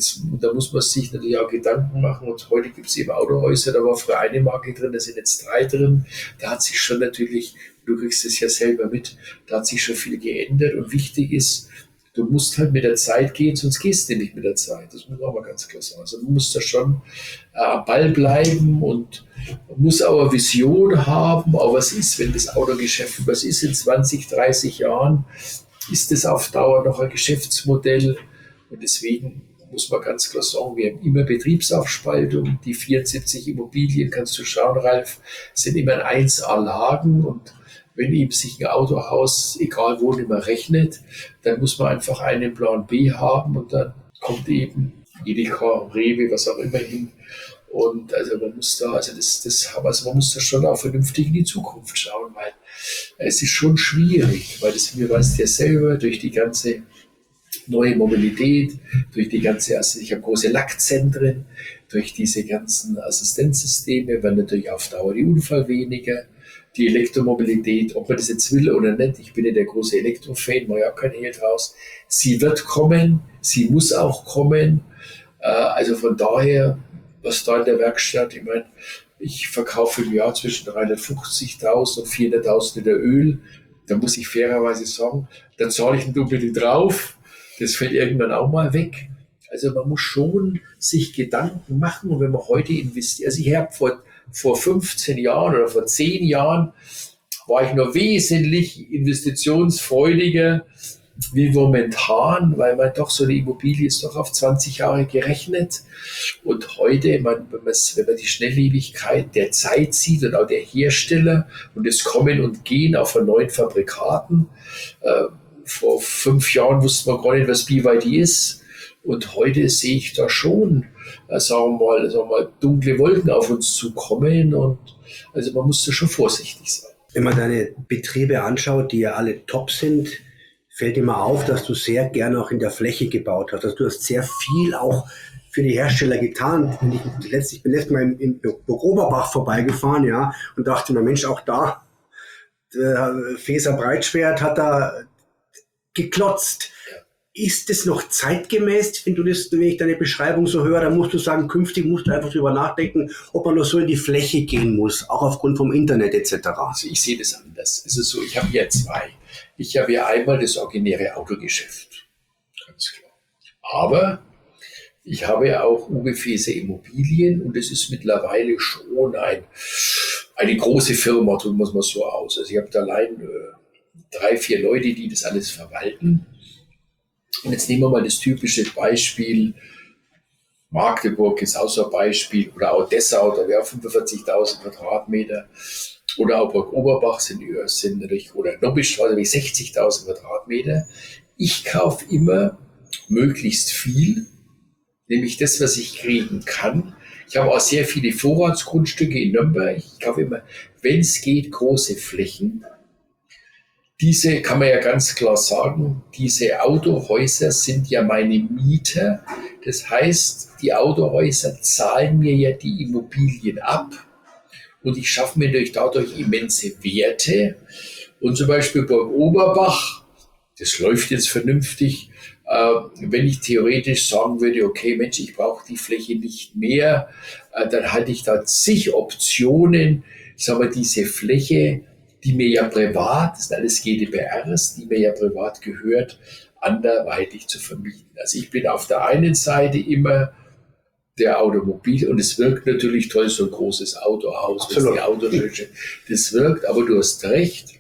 Speaker 3: Da muss man sich natürlich auch Gedanken machen. Und heute gibt es eben Autohäuser, da war früher eine Marke drin, da sind jetzt 3 drin. Da hat sich schon natürlich, du kriegst es ja selber mit, da hat sich schon viel geändert. Und wichtig ist, du musst halt mit der Zeit gehen, sonst gehst du nicht mit der Zeit. Das muss man auch mal ganz klar sagen. Also du musst da schon am Ball bleiben und muss auch eine Vision haben. Aber was ist, wenn das Autogeschäft, was ist in 20, 30 Jahren? Ist das auf Dauer noch ein Geschäftsmodell? Und deswegen muss man ganz klar sagen, wir haben immer Betriebsaufspaltung. Die 74 Immobilien, kannst du schauen, Ralf, sind immer in 1A-Lagen. Und wenn eben sich ein Autohaus, egal wo, nicht mehr rechnet, dann muss man einfach einen Plan B haben und dann kommt eben Edeka, Rewe, was auch immer hin. Und also man muss da, man muss da schon auch vernünftig in die Zukunft schauen, weil es ist schon schwierig, weil wir weiß ja selber, durch die ganze neue Mobilität, durch die ganze, also ich habe große Lackzentren, durch diese ganzen Assistenzsysteme werden natürlich auf Dauer die Unfall weniger. Die Elektromobilität, ob man das jetzt will oder nicht, ich bin ja der große Elektrofan, mache ja auch kein Hehl draus. Sie wird kommen, sie muss auch kommen. Also von daher, was da in der Werkstatt, ich meine, ich verkaufe im Jahr zwischen 350.000 und 400.000 Liter Öl. Da muss ich fairerweise sagen, da zahle ich ein Doppelte drauf. Das fällt irgendwann auch mal weg. Also man muss schon sich Gedanken machen. Und wenn man heute investiert, also ich habe vor 15 Jahren oder vor 10 Jahren war ich noch wesentlich investitionsfreudiger wie momentan, weil man doch so eine Immobilie ist doch auf 20 Jahre gerechnet. Und heute, wenn man die Schnelllebigkeit der Zeit sieht und auch der Hersteller und das Kommen und Gehen auch von neuen Fabrikaten, vor 5 Jahren wusste man gar nicht, was BYD ist. Und heute sehe ich da schon, sagen wir mal, dunkle Wolken auf uns zukommen. Und also man muss da schon vorsichtig sein.
Speaker 2: Wenn man deine Betriebe anschaut, die ja alle top sind, fällt immer auf, dass du sehr gerne auch in der Fläche gebaut hast. Also du hast sehr viel auch für die Hersteller getan. Ich bin letztes Mal in Burg Oberbach vorbeigefahren, ja, und dachte mir, Mensch, auch da, Feser Breitschwert hat da geklotzt. Ist es noch zeitgemäß? Wenn ich deine Beschreibung so höre, dann musst du sagen, künftig musst du einfach drüber nachdenken, ob man noch so in die Fläche gehen muss, auch aufgrund vom Internet etc.
Speaker 3: Also ich sehe das anders. Es ist so, ich habe ja zwei. Ich habe ja einmal das originäre Autogeschäft, ganz klar. Aber ich habe ja auch Uwe Feser Immobilien und es ist mittlerweile schon eine große Firma, tun wir es mal so aus. Also ich habe da allein 3, 4 Leute, die das alles verwalten. Und jetzt nehmen wir mal das typische Beispiel, Magdeburg ist auch so ein Beispiel, oder auch Dessau, da wäre 45.000 Quadratmeter, oder auch Burg Oberbach oder Nobelstraße, 60.000 Quadratmeter. Ich kaufe immer möglichst viel, nämlich das, was ich kriegen kann. Ich habe auch sehr viele Vorratsgrundstücke in Nürnberg. Ich kaufe immer, wenn es geht, große Flächen. Diese kann man ja ganz klar sagen, diese Autohäuser sind ja meine Mieter. Das heißt, die Autohäuser zahlen mir ja die Immobilien ab und ich schaffe mir dadurch immense Werte. Und zum Beispiel Burg Oberbach, das läuft jetzt vernünftig. Wenn ich theoretisch sagen würde, okay, Mensch, ich brauche die Fläche nicht mehr, dann hatte ich da zig Optionen. Ich sage mal, diese Fläche, die mir ja privat, das sind alles GdBRs, die mir ja privat gehört, anderweitig zu vermieten. Also ich bin auf der einen Seite immer der Automobil und es wirkt natürlich toll, so ein großes Autohaus, die Autoschüche, das wirkt, aber du hast recht,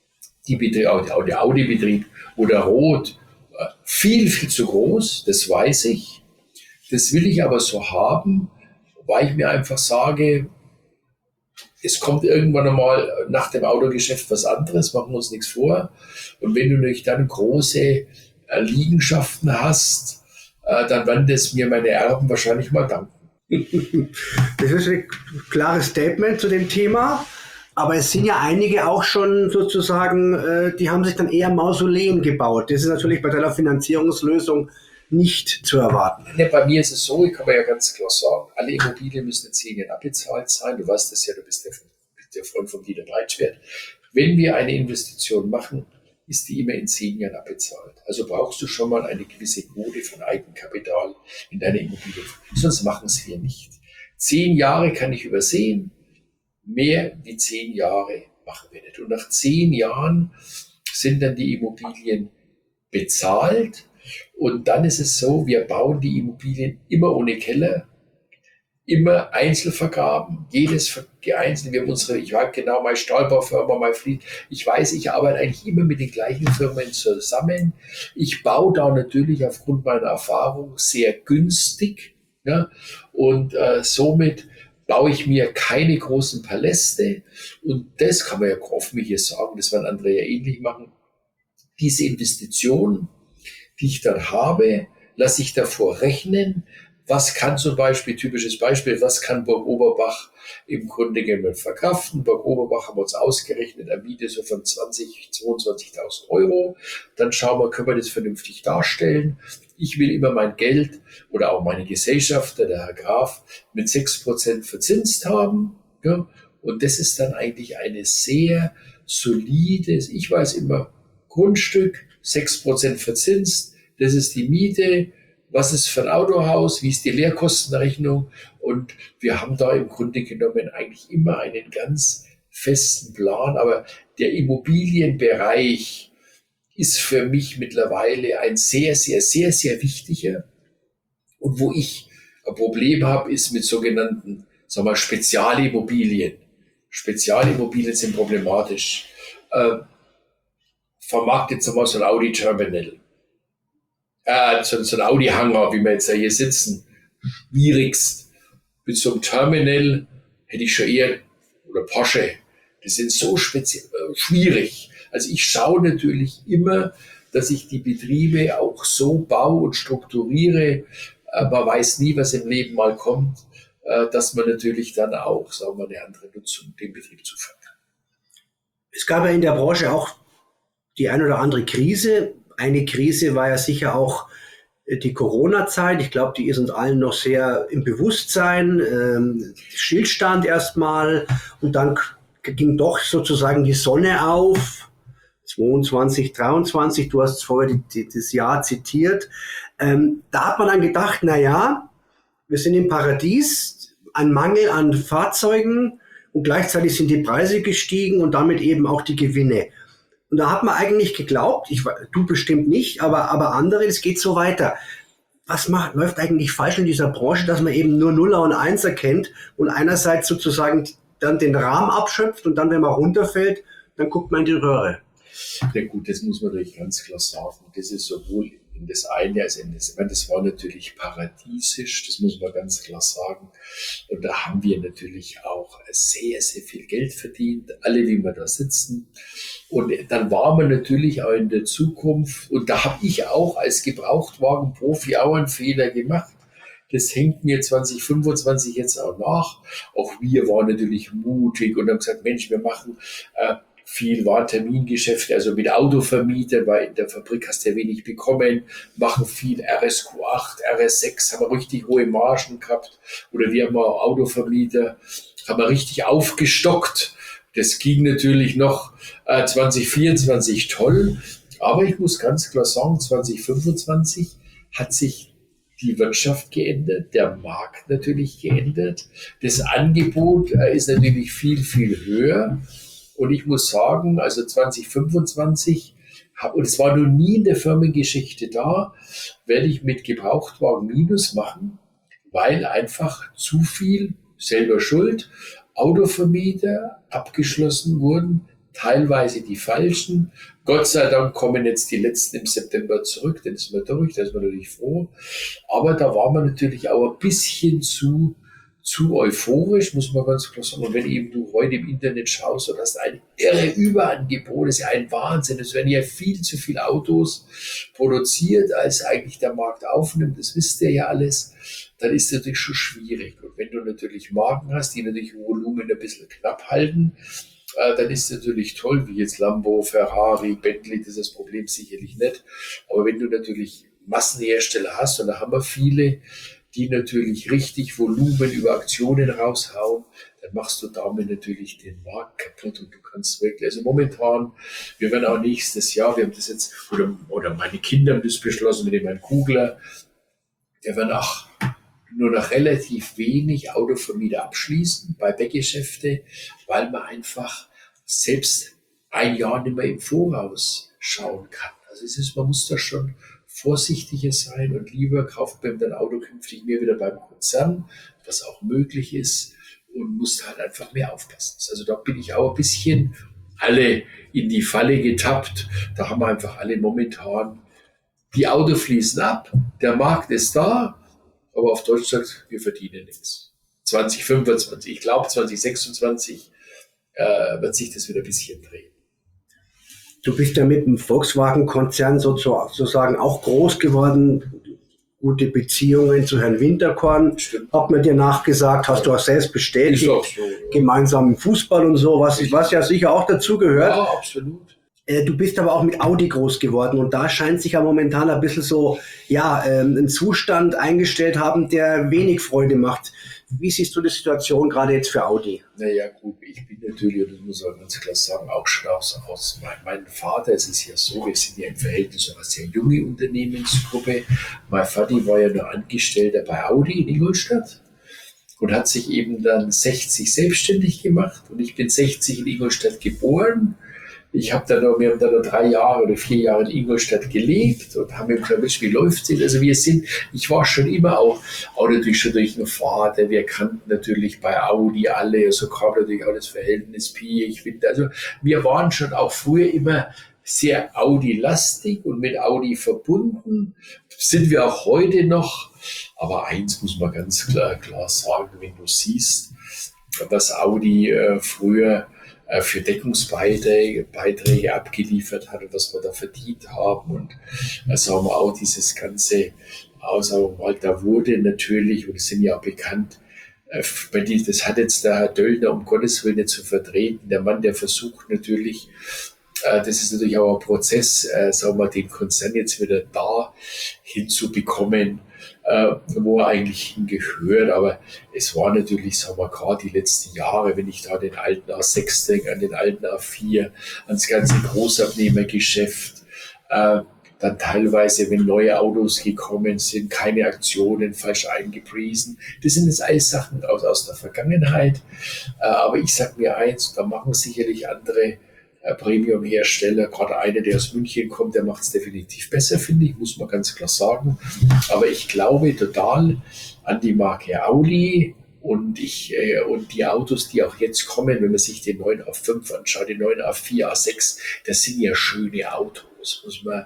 Speaker 3: der Audi-Betrieb oder Rot, viel, viel zu groß, das weiß ich. Das will ich aber so haben, weil ich mir einfach sage, es kommt irgendwann einmal nach dem Autogeschäft was anderes, machen wir uns nichts vor. Und wenn du natürlich dann große Liegenschaften hast, dann werden das mir meine Erben wahrscheinlich mal danken.
Speaker 2: Das ist ein klares Statement zu dem Thema. Aber es sind ja einige auch schon sozusagen, die haben sich dann eher Mausoleen gebaut. Das ist natürlich bei deiner Finanzierungslösung nicht zu erwarten.
Speaker 3: Ne, bei mir ist es so, ich kann mir ja ganz klar sagen, alle Immobilien müssen in 10 Jahren abbezahlt sein. Du weißt das ja, du bist der Freund von Dieter Breitschwert. Wenn wir eine Investition machen, ist die immer in 10 Jahren abbezahlt. Also brauchst du schon mal eine gewisse Quote von Eigenkapital in deiner Immobilie. Sonst machen es wir nicht. 10 Jahre kann ich übersehen. Mehr wie 10 Jahre machen wir nicht. Und nach 10 Jahren sind dann die Immobilien bezahlt. Und dann ist es so, wir bauen die Immobilien immer ohne Keller, immer Einzelvergaben, die einzelnen, wir haben ich habe genau meine Stahlbaufirma, mein Fleet, ich weiß, ich arbeite eigentlich immer mit den gleichen Firmen zusammen. Ich baue da natürlich aufgrund meiner Erfahrung sehr günstig, ja, und somit baue ich mir keine großen Paläste und das kann man ja offen hier sagen, das werden andere ja ähnlich machen. Diese Investition, die ich dann habe, lasse ich davor rechnen, was kann zum Beispiel, typisches Beispiel, was kann Burg Oberbach im Grunde genommen verkraften. Burg Oberbach haben wir uns ausgerechnet, eine Miete so von 22.000 Euro. Dann schauen wir, können wir das vernünftig darstellen. Ich will immer mein Geld oder auch meine Gesellschafter, der Herr Graf, mit 6% verzinst haben. Ja? Und das ist dann eigentlich eine sehr solides, ich weiß immer, Grundstück, 6% verzinst, das ist die Miete, was ist für ein Autohaus, wie ist die Leerkostenrechnung, und wir haben da im Grunde genommen eigentlich immer einen ganz festen Plan, aber der Immobilienbereich ist für mich mittlerweile ein sehr, sehr, sehr, sehr wichtiger, und wo ich ein Problem habe, ist mit sogenannten, sagen wir, Spezialimmobilien. Spezialimmobilien sind problematisch. Vermarktet zum Beispiel so ein Audi-Terminal. So ein Audi-Hangar, wie wir jetzt hier sitzen. Schwierigst. Mit so einem Terminal hätte ich schon eher, oder Porsche, das sind so schwierig. Also ich schaue natürlich immer, dass ich die Betriebe auch so baue und strukturiere. Man weiß nie, was im Leben mal kommt, dass man natürlich dann auch, sagen wir, eine andere Nutzung dem Betrieb zuführen kann.
Speaker 2: Es gab ja in der Branche auch die ein oder andere Krise. Eine Krise war ja sicher auch die Corona-Zeit. Ich glaube, die ist uns allen noch sehr im Bewusstsein. Stillstand erstmal, und dann ging doch sozusagen die Sonne auf. 22, 23, du hast vorher das Jahr zitiert. Da hat man dann gedacht, na ja, wir sind im Paradies, ein Mangel an Fahrzeugen, und gleichzeitig sind die Preise gestiegen und damit eben auch die Gewinne. Und da hat man eigentlich geglaubt, du bestimmt nicht, aber andere, es geht so weiter. Was läuft eigentlich falsch in dieser Branche, dass man eben nur Nuller und Einser kennt und einerseits sozusagen dann den Rahmen abschöpft und dann, wenn man runterfällt, dann guckt man in die Röhre.
Speaker 3: Ja gut, das muss man natürlich ganz klar sagen. Das ist sowohl in das eine als in das andere. Das war natürlich paradiesisch, das muss man ganz klar sagen. Und da haben wir natürlich auch sehr, sehr viel Geld verdient, alle, wie wir da sitzen. Und dann war man natürlich auch in der Zukunft, und da habe ich auch als Gebrauchtwagenprofi auch einen Fehler gemacht. Das hängt mir 2025 jetzt auch nach. Auch wir waren natürlich mutig und haben gesagt, Mensch, wir machen viel Termingeschäfte, also mit Autovermietern, weil in der Fabrik hast du ja wenig bekommen, machen viel RSQ8, RS6, haben wir richtig hohe Margen gehabt, oder wir haben auch Autovermieter, haben wir richtig aufgestockt. Das ging natürlich noch 2024 toll, aber ich muss ganz klar sagen, 2025 hat sich die Wirtschaft geändert, der Markt natürlich geändert, das Angebot ist natürlich viel, viel höher. Und ich muss sagen, also 2025, und es war noch nie in der Firmengeschichte da, werde ich mit Gebrauchtwagen Minus machen, weil einfach zu viel, selber schuld, Autovermieter abgeschlossen wurden, teilweise die falschen. Gott sei Dank kommen jetzt die letzten im September zurück, dann ist man durch, da ist man natürlich froh. Aber da war man natürlich auch ein bisschen zu euphorisch, muss man ganz klar sagen. Und wenn eben du heute im Internet schaust, so hast ein irre Überangebot, das ist ja ein Wahnsinn. Es werden ja viel zu viele Autos produziert, als eigentlich der Markt aufnimmt. Das wisst ihr ja alles. Dann ist es natürlich schon schwierig. Und wenn du natürlich Marken hast, die natürlich Volumen ein bisschen knapp halten, dann ist es natürlich toll, wie jetzt Lambo, Ferrari, Bentley, das ist das Problem sicherlich nicht. Aber wenn du natürlich Massenhersteller hast, und da haben wir viele, die natürlich richtig Volumen über Aktionen raushauen, dann machst du damit natürlich den Markt kaputt, und du kannst wirklich, also momentan, wir werden auch nächstes Jahr, wir haben das jetzt, oder meine Kinder haben das beschlossen mit dem Herrn Kugler, der wird nur noch relativ wenig Autovermieter abschließen bei Backgeschäfte, weil man einfach selbst ein Jahr nicht mehr im Voraus schauen kann. Also man muss da schon vorsichtiger sein und lieber kauft man dann Auto künftig mehr wieder beim Konzern, was auch möglich ist, und muss halt einfach mehr aufpassen. Also da bin ich auch ein bisschen alle in die Falle getappt. Da haben wir einfach alle momentan, die Autos fließen ab, der Markt ist da, aber auf Deutsch sagt, wir verdienen nichts. 2025, ich glaube 2026 wird sich das wieder ein bisschen drehen.
Speaker 2: Du bist ja mit dem Volkswagen-Konzern sozusagen auch groß geworden. Gute Beziehungen zu Herrn Winterkorn, hat man dir nachgesagt, hast du auch selbst bestätigt.
Speaker 3: Ist auch so, ja.
Speaker 2: Gemeinsam im Fußball und so, was ja sicher auch dazu gehört.
Speaker 3: Ja, absolut.
Speaker 2: Du bist aber auch mit Audi groß geworden und da scheint sich ja momentan ein bisschen so, ein Zustand eingestellt haben, der wenig Freude macht. Wie siehst du die Situation gerade jetzt für Audi?
Speaker 3: Naja, gut, ich bin natürlich, und das muss man ganz klar sagen, auch schon aus meinem Vater. Es ist ja so, wir sind ja im Verhältnis eine sehr junge Unternehmensgruppe. Mein Vati war ja noch Angestellter bei Audi in Ingolstadt und hat sich eben dann 60 selbstständig gemacht und ich bin 60 in Ingolstadt geboren. Wir haben dann noch 3 Jahre oder 4 Jahre in Ingolstadt gelebt und haben gesagt, wie läuft es? Also ich war schon immer auch natürlich schon durch den Vater, wir kannten natürlich bei Audi alle, so kam natürlich auch das Verhältnis Pi, also wir waren schon auch früher immer sehr Audi-lastig und mit Audi verbunden, sind wir auch heute noch, aber eins muss man ganz klar sagen, wenn du siehst, was Audi früher für Deckungsbeiträge abgeliefert hat und was wir da verdient haben. Und sagen wir auch dieses ganze da wurde natürlich, und es sind ja auch bekannt, das hat jetzt der Herr Döllner um Gottes Willen nicht zu vertreten. Der Mann, der versucht natürlich, das ist natürlich auch ein Prozess, den Konzern jetzt wieder da hinzubekommen, wo er eigentlich hingehört. Aber es war natürlich, gerade die letzten Jahre, wenn ich da an den alten A6 denke, an den alten A4, ans ganze Großabnehmergeschäft, dann teilweise, wenn neue Autos gekommen sind, keine Aktionen, falsch eingepriesen. Das sind jetzt alles Sachen aus der Vergangenheit. Aber ich sage mir eins, da machen sicherlich andere Premium-Hersteller, gerade einer, der aus München kommt, der macht es definitiv besser, finde ich, muss man ganz klar sagen. Aber ich glaube total an die Marke Audi und die Autos, die auch jetzt kommen, wenn man sich den neuen A5 anschaut, den neuen A4, A6, das sind ja schöne Autos, muss man,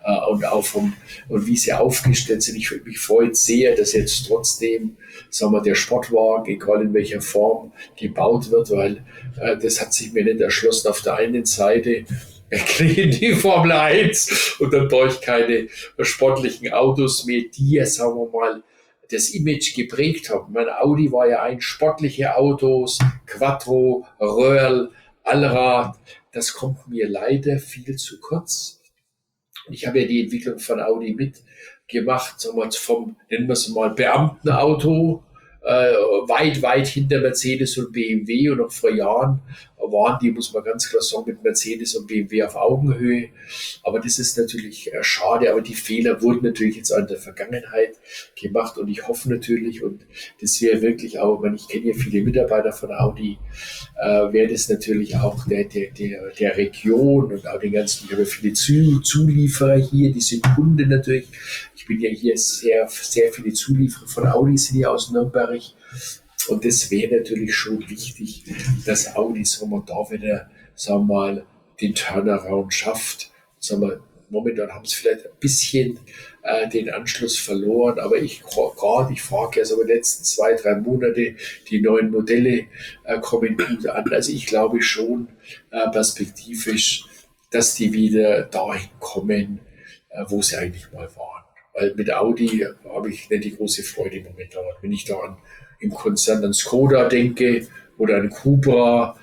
Speaker 3: und wie sie aufgestellt sind. Ich mich freut sehr, dass jetzt trotzdem, der Sportwagen, egal in welcher Form, gebaut wird, weil das hat sich mir nicht erschlossen. Auf der einen Seite kriegen die Formel 1 und dann brauche ich keine sportlichen Autos mehr, die ja, sagen wir mal, das Image geprägt haben. Mein Audi war ja sportliche Autos, Quattro, Röhrl, Allrad. Das kommt mir leider viel zu kurz. Ich habe ja die Entwicklung von Audi mitgemacht, vom, nennen wir es mal, Beamtenauto, weit hinter Mercedes und BMW, und noch vor Jahren waren die, muss man ganz klar sagen, mit Mercedes und BMW auf Augenhöhe. Aber das ist natürlich schade, aber die Fehler wurden natürlich jetzt auch in der Vergangenheit gemacht und ich hoffe natürlich, und das wäre wirklich auch, ich kenne ja viele Mitarbeiter von Audi, wäre das natürlich auch der Region und auch den ganzen, ich habe ja viele Zulieferer hier, die sind Kunden natürlich. Ich bin ja hier sehr, sehr viele Zulieferer von Audi sind hier aus Nürnberg. Und das wäre natürlich schon wichtig, dass Audi, da wieder, den Turnaround schafft. Momentan haben sie vielleicht ein bisschen den Anschluss verloren, aber ich frage ja so die letzten 2-3 Monate, die neuen Modelle kommen gut an. Also ich glaube schon perspektivisch, dass die wieder dahin kommen, wo sie eigentlich mal waren. Weil mit Audi habe ich nicht die große Freude momentan. Wenn ich da im Konzern an Skoda denke oder an Cupra,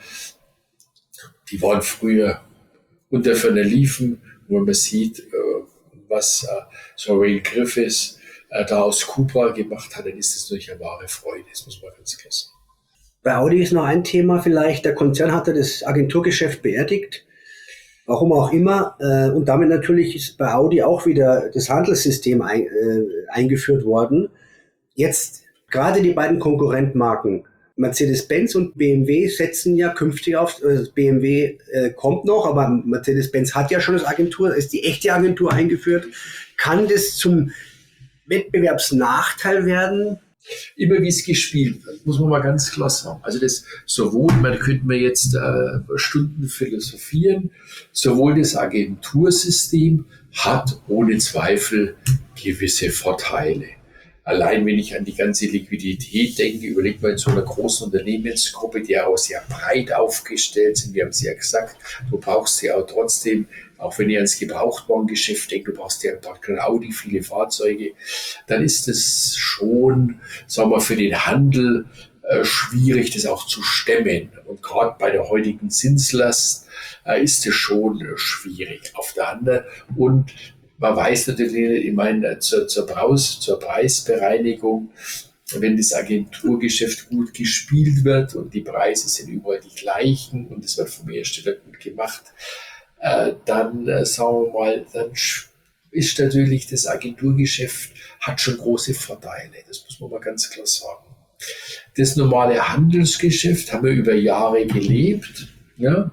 Speaker 3: die waren früher unter ferner Liefen, wo man sieht, was Ray Griffiths da aus Cupra gemacht hat, dann ist das natürlich eine wahre Freude, das muss man ganz klar sagen.
Speaker 2: Bei Audi ist noch ein Thema vielleicht, der Konzern hatte das Agenturgeschäft beerdigt, warum auch immer, und damit natürlich ist bei Audi auch wieder das Handelssystem eingeführt worden. Jetzt gerade die beiden Konkurrentmarken, Mercedes-Benz und BMW, setzen ja künftig auf, BMW kommt noch, aber Mercedes-Benz hat ja schon das Agentur, ist die echte Agentur eingeführt. Kann das zum Wettbewerbsnachteil werden?
Speaker 3: Immer wie es gespielt wird, muss man mal ganz klar sagen. Also das sowohl, man könnte mir jetzt Stunden philosophieren, sowohl das Agentursystem hat ohne Zweifel gewisse Vorteile. Allein wenn ich an die ganze Liquidität denke, überlegt man in so einer großen Unternehmensgruppe, die ja auch sehr breit aufgestellt sind. Wir haben es ja gesagt, du brauchst ja auch trotzdem, auch wenn ihr ans Gebrauchtwagengeschäft denkt, du brauchst ja kein Audi, viele Fahrzeuge, dann ist es schon, sagen wir, für den Handel schwierig, das auch zu stemmen. Und gerade bei der heutigen Zinslast ist es schon schwierig. Auf der anderen und man weiß natürlich, ich meine, zur Preisbereinigung, wenn das Agenturgeschäft gut gespielt wird und die Preise sind überall die gleichen und es wird vom Hersteller gut gemacht, dann sagen wir mal, dann ist natürlich das Agenturgeschäft hat schon große Vorteile. Das muss man mal ganz klar sagen. Das normale Handelsgeschäft haben wir über Jahre gelebt. Ja?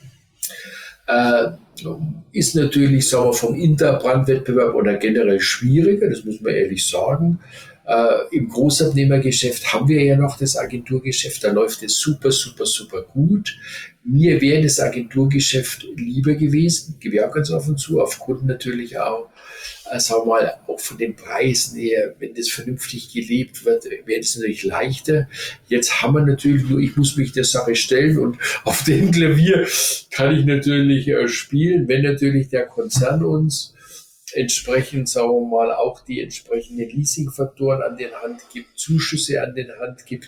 Speaker 3: Ist natürlich, sagen wir, vom Interbrandwettbewerb oder generell schwieriger, das muss man ehrlich sagen. Im Großabnehmergeschäft haben wir ja noch das Agenturgeschäft, da läuft es super, super, super gut. Mir wäre das Agenturgeschäft lieber gewesen, gebe ich auch ganz offen zu, aufgrund natürlich auch, sagen wir mal, auch von den Preisen her, wenn das vernünftig gelebt wird, wäre das natürlich leichter. Jetzt haben wir natürlich nur, ich muss mich der Sache stellen und auf dem Klavier kann ich natürlich spielen, wenn natürlich der Konzern uns entsprechend, sagen wir mal, auch die entsprechenden Leasingfaktoren an den Hand gibt, Zuschüsse an den Hand gibt,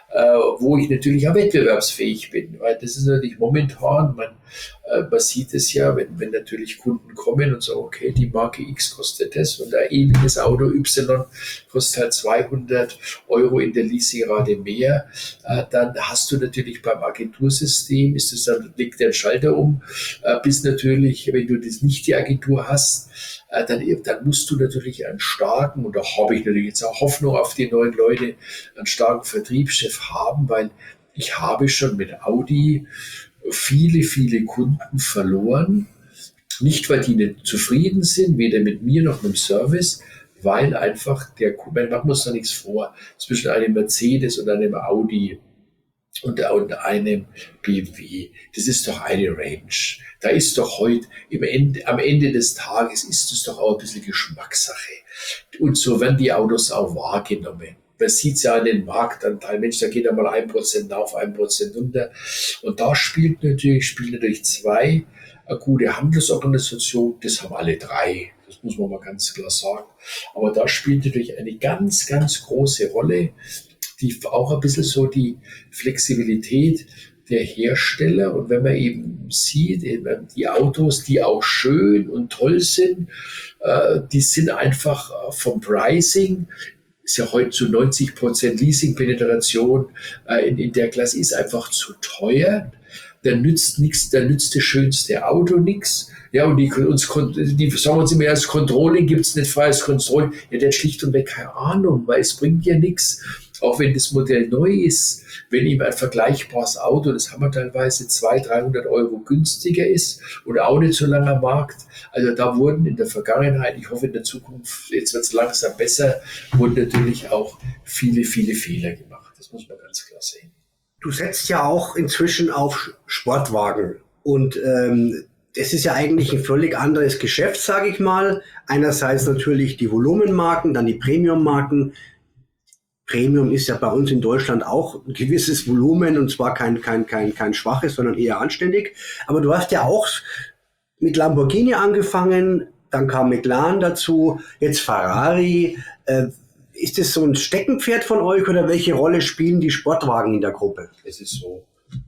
Speaker 3: wo ich natürlich auch wettbewerbsfähig bin, weil das ist natürlich momentan, man sieht es ja, wenn natürlich Kunden kommen und sagen, okay, die Marke X kostet das und ein ähnliches Auto Y kostet halt 200 Euro in der Leasingrate mehr, dann hast du natürlich beim Agentursystem, legt der Schalter um, bis natürlich, wenn du das nicht die Agentur hast, dann musst du natürlich einen starken, und da habe ich natürlich jetzt auch Hoffnung auf die neuen Leute, einen starken Vertriebschef haben, weil ich habe schon mit Audi viele, viele Kunden verloren. Nicht, weil die nicht zufrieden sind, weder mit mir noch mit dem Service, weil einfach man macht uns da nichts vor, zwischen einem Mercedes und einem Audi und einem BMW. Das ist doch eine Range. Da ist doch heute am Ende des Tages ist es doch auch ein bisschen Geschmackssache. Und so werden die Autos auch wahrgenommen. Man sieht es ja an den Marktanteil. Mensch, da geht einmal 1% auf, 1% runter. Und da spielen natürlich zwei eine gute Handelsorganisation. Das haben alle drei. Das muss man mal ganz klar sagen. Aber da spielt natürlich eine ganz, ganz große Rolle, die auch ein bisschen so die Flexibilität der Hersteller. Und wenn man eben sieht, eben die Autos, die auch schön und toll sind, die sind einfach vom Pricing, ist ja heute zu 90% Leasing-Penetration in der Klasse, ist einfach zu teuer. Dann nützt das schönste Auto nichts. Ja, und die sagen uns immer, das Controlling gibt es nicht, freies Controlling. Ja, der hat schlicht und weg keine Ahnung, weil es bringt ja nichts. Auch wenn das Modell neu ist, wenn ihm ein vergleichbares Auto, das haben wir teilweise 200-300 Euro günstiger ist oder auch nicht so langer Markt. Also da wurden in der Vergangenheit, ich hoffe in der Zukunft, jetzt wird es langsam besser, wurden natürlich auch viele, viele Fehler gemacht. Das muss man ganz klar sehen.
Speaker 2: Du setzt ja auch inzwischen auf Sportwagen und das ist ja eigentlich ein völlig anderes Geschäft, sage ich mal. Einerseits natürlich die Volumenmarken, dann die Premium-Marken. Premium ist ja bei uns in Deutschland auch ein gewisses Volumen und zwar kein schwaches, sondern eher anständig. Aber du hast ja auch mit Lamborghini angefangen, dann kam McLaren dazu, jetzt Ferrari. Ist das so ein Steckenpferd von euch oder welche Rolle spielen die Sportwagen in der Gruppe?
Speaker 3: Es ist so,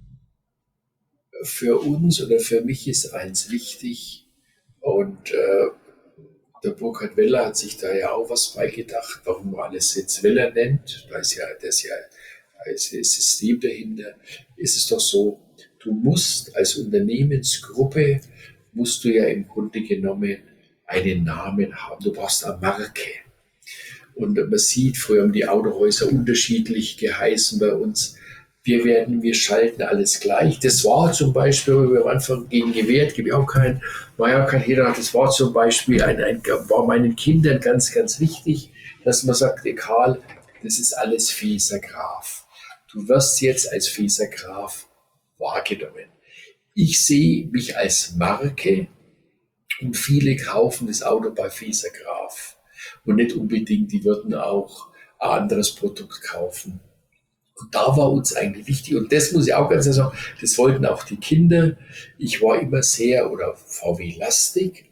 Speaker 3: für uns oder für mich ist eins wichtig und der Burkhard Weller hat sich da ja auch was beigedacht, warum man alles jetzt Weller nennt. Da ist ja ein System dahinter. Ist es doch so, du musst als Unternehmensgruppe, musst du ja im Grunde genommen einen Namen haben. Du brauchst eine Marke. Und man sieht, früher haben die Autohäuser unterschiedlich geheißen bei uns. Wir schalten alles gleich. Das war zum Beispiel, wo wir am Anfang gegen gewehrt, war ja kein Hederer. Das war zum Beispiel war meinen Kindern ganz, ganz wichtig, dass man sagt, Karl, das ist alles Feser Graf. Du wirst jetzt als Feser Graf wahrgenommen. Ich sehe mich als Marke und viele kaufen das Auto bei Feser Graf. Und nicht unbedingt, die würden auch ein anderes Produkt kaufen. Und da war uns eigentlich wichtig, und das muss ich auch ganz ehrlich sagen, das wollten auch die Kinder. Ich war immer sehr VW-lastig,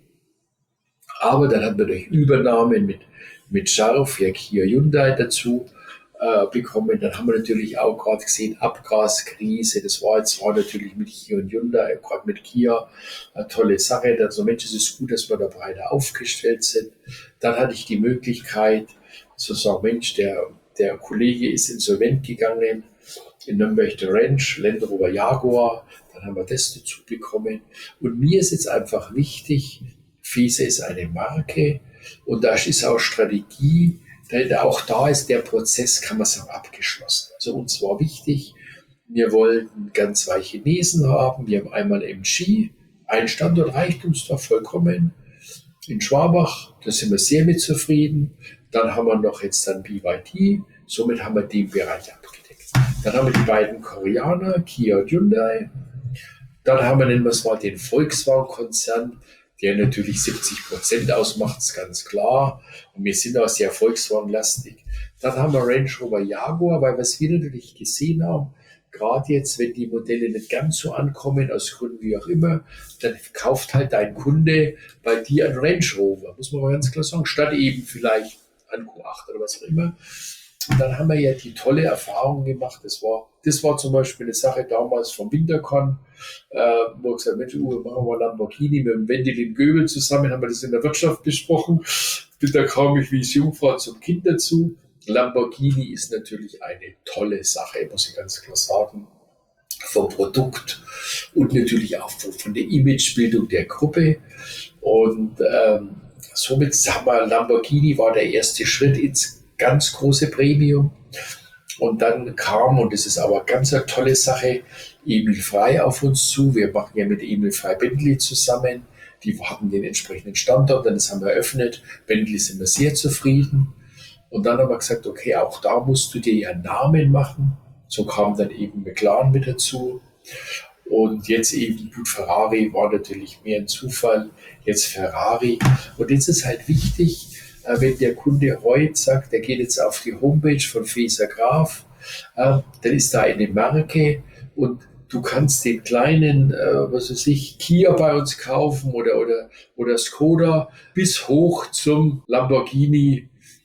Speaker 3: aber dann hatten wir durch Übernahmen mit Scharf, ja Kia Hyundai dazu, bekommen. Dann haben wir natürlich auch gerade gesehen, Abgaskrise. Das war natürlich mit Kia und Hyundai, gerade mit Kia, eine tolle Sache. Also Mensch, es ist gut, dass wir da breiter aufgestellt sind. Dann hatte ich die Möglichkeit zu sagen, Mensch, der Kollege ist insolvent gegangen in Nürnberg, der Ranch, Land Rover Jaguar. Dann haben wir das dazu bekommen. Und mir ist jetzt einfach wichtig, Feser ist eine Marke und da ist auch Strategie. Auch da ist der Prozess, kann man sagen, abgeschlossen. Also uns war wichtig, wir wollten ganz weiche Nesen haben. Wir haben einmal MG, ein Standort reicht uns da vollkommen. In Schwabach, da sind wir sehr mit zufrieden. Dann haben wir noch jetzt dann BYD, somit haben wir den Bereich abgedeckt. Dann haben wir die beiden Koreaner, Kia und Hyundai. Dann haben wir, nennen wir es mal, den Volkswagen-Konzern, der natürlich 70% ausmacht, ist ganz klar. Und wir sind auch sehr Volkswagen-lastig. Dann haben wir Range Rover Jaguar, weil was wir natürlich gesehen haben, gerade jetzt, wenn die Modelle nicht ganz so ankommen, aus Gründen wie auch immer, dann kauft halt dein Kunde bei dir einen Range Rover, muss man mal ganz klar sagen, statt eben vielleicht einen Q8 oder was auch immer. Und dann haben wir ja die tolle Erfahrung gemacht. Das war zum Beispiel eine Sache damals vom Wintercon, wo wir gesagt haben, Mensch, machen wir Lamborghini mit dem Wendelin Göbel zusammen, haben wir das in der Wirtschaft besprochen. Da kam ich wie als Jungfrau zum Kind dazu. Lamborghini ist natürlich eine tolle Sache, muss ich ganz klar sagen, vom Produkt und natürlich auch von der Imagebildung der Gruppe. Und somit sagen wir, Lamborghini war der erste Schritt ins ganz große Premium. Und dann kam, und das ist aber ganz eine tolle Sache, Emil Frey auf uns zu. Wir machen ja mit Emil Frey Bentley zusammen. Die hatten den entsprechenden Standort, dann das haben wir eröffnet. Bentley sind wir sehr zufrieden. Und dann haben wir gesagt, okay, auch da musst du dir ja einen Namen machen. So kam dann eben McLaren mit dazu. Und jetzt eben, gut, Ferrari war natürlich mehr ein Zufall. Jetzt Ferrari. Und jetzt ist halt wichtig, wenn der Kunde heute sagt, der geht jetzt auf die Homepage von Feser Graf, dann ist da eine Marke und du kannst den kleinen, was weiß ich, Kia bei uns kaufen oder Skoda bis hoch zum Lamborghini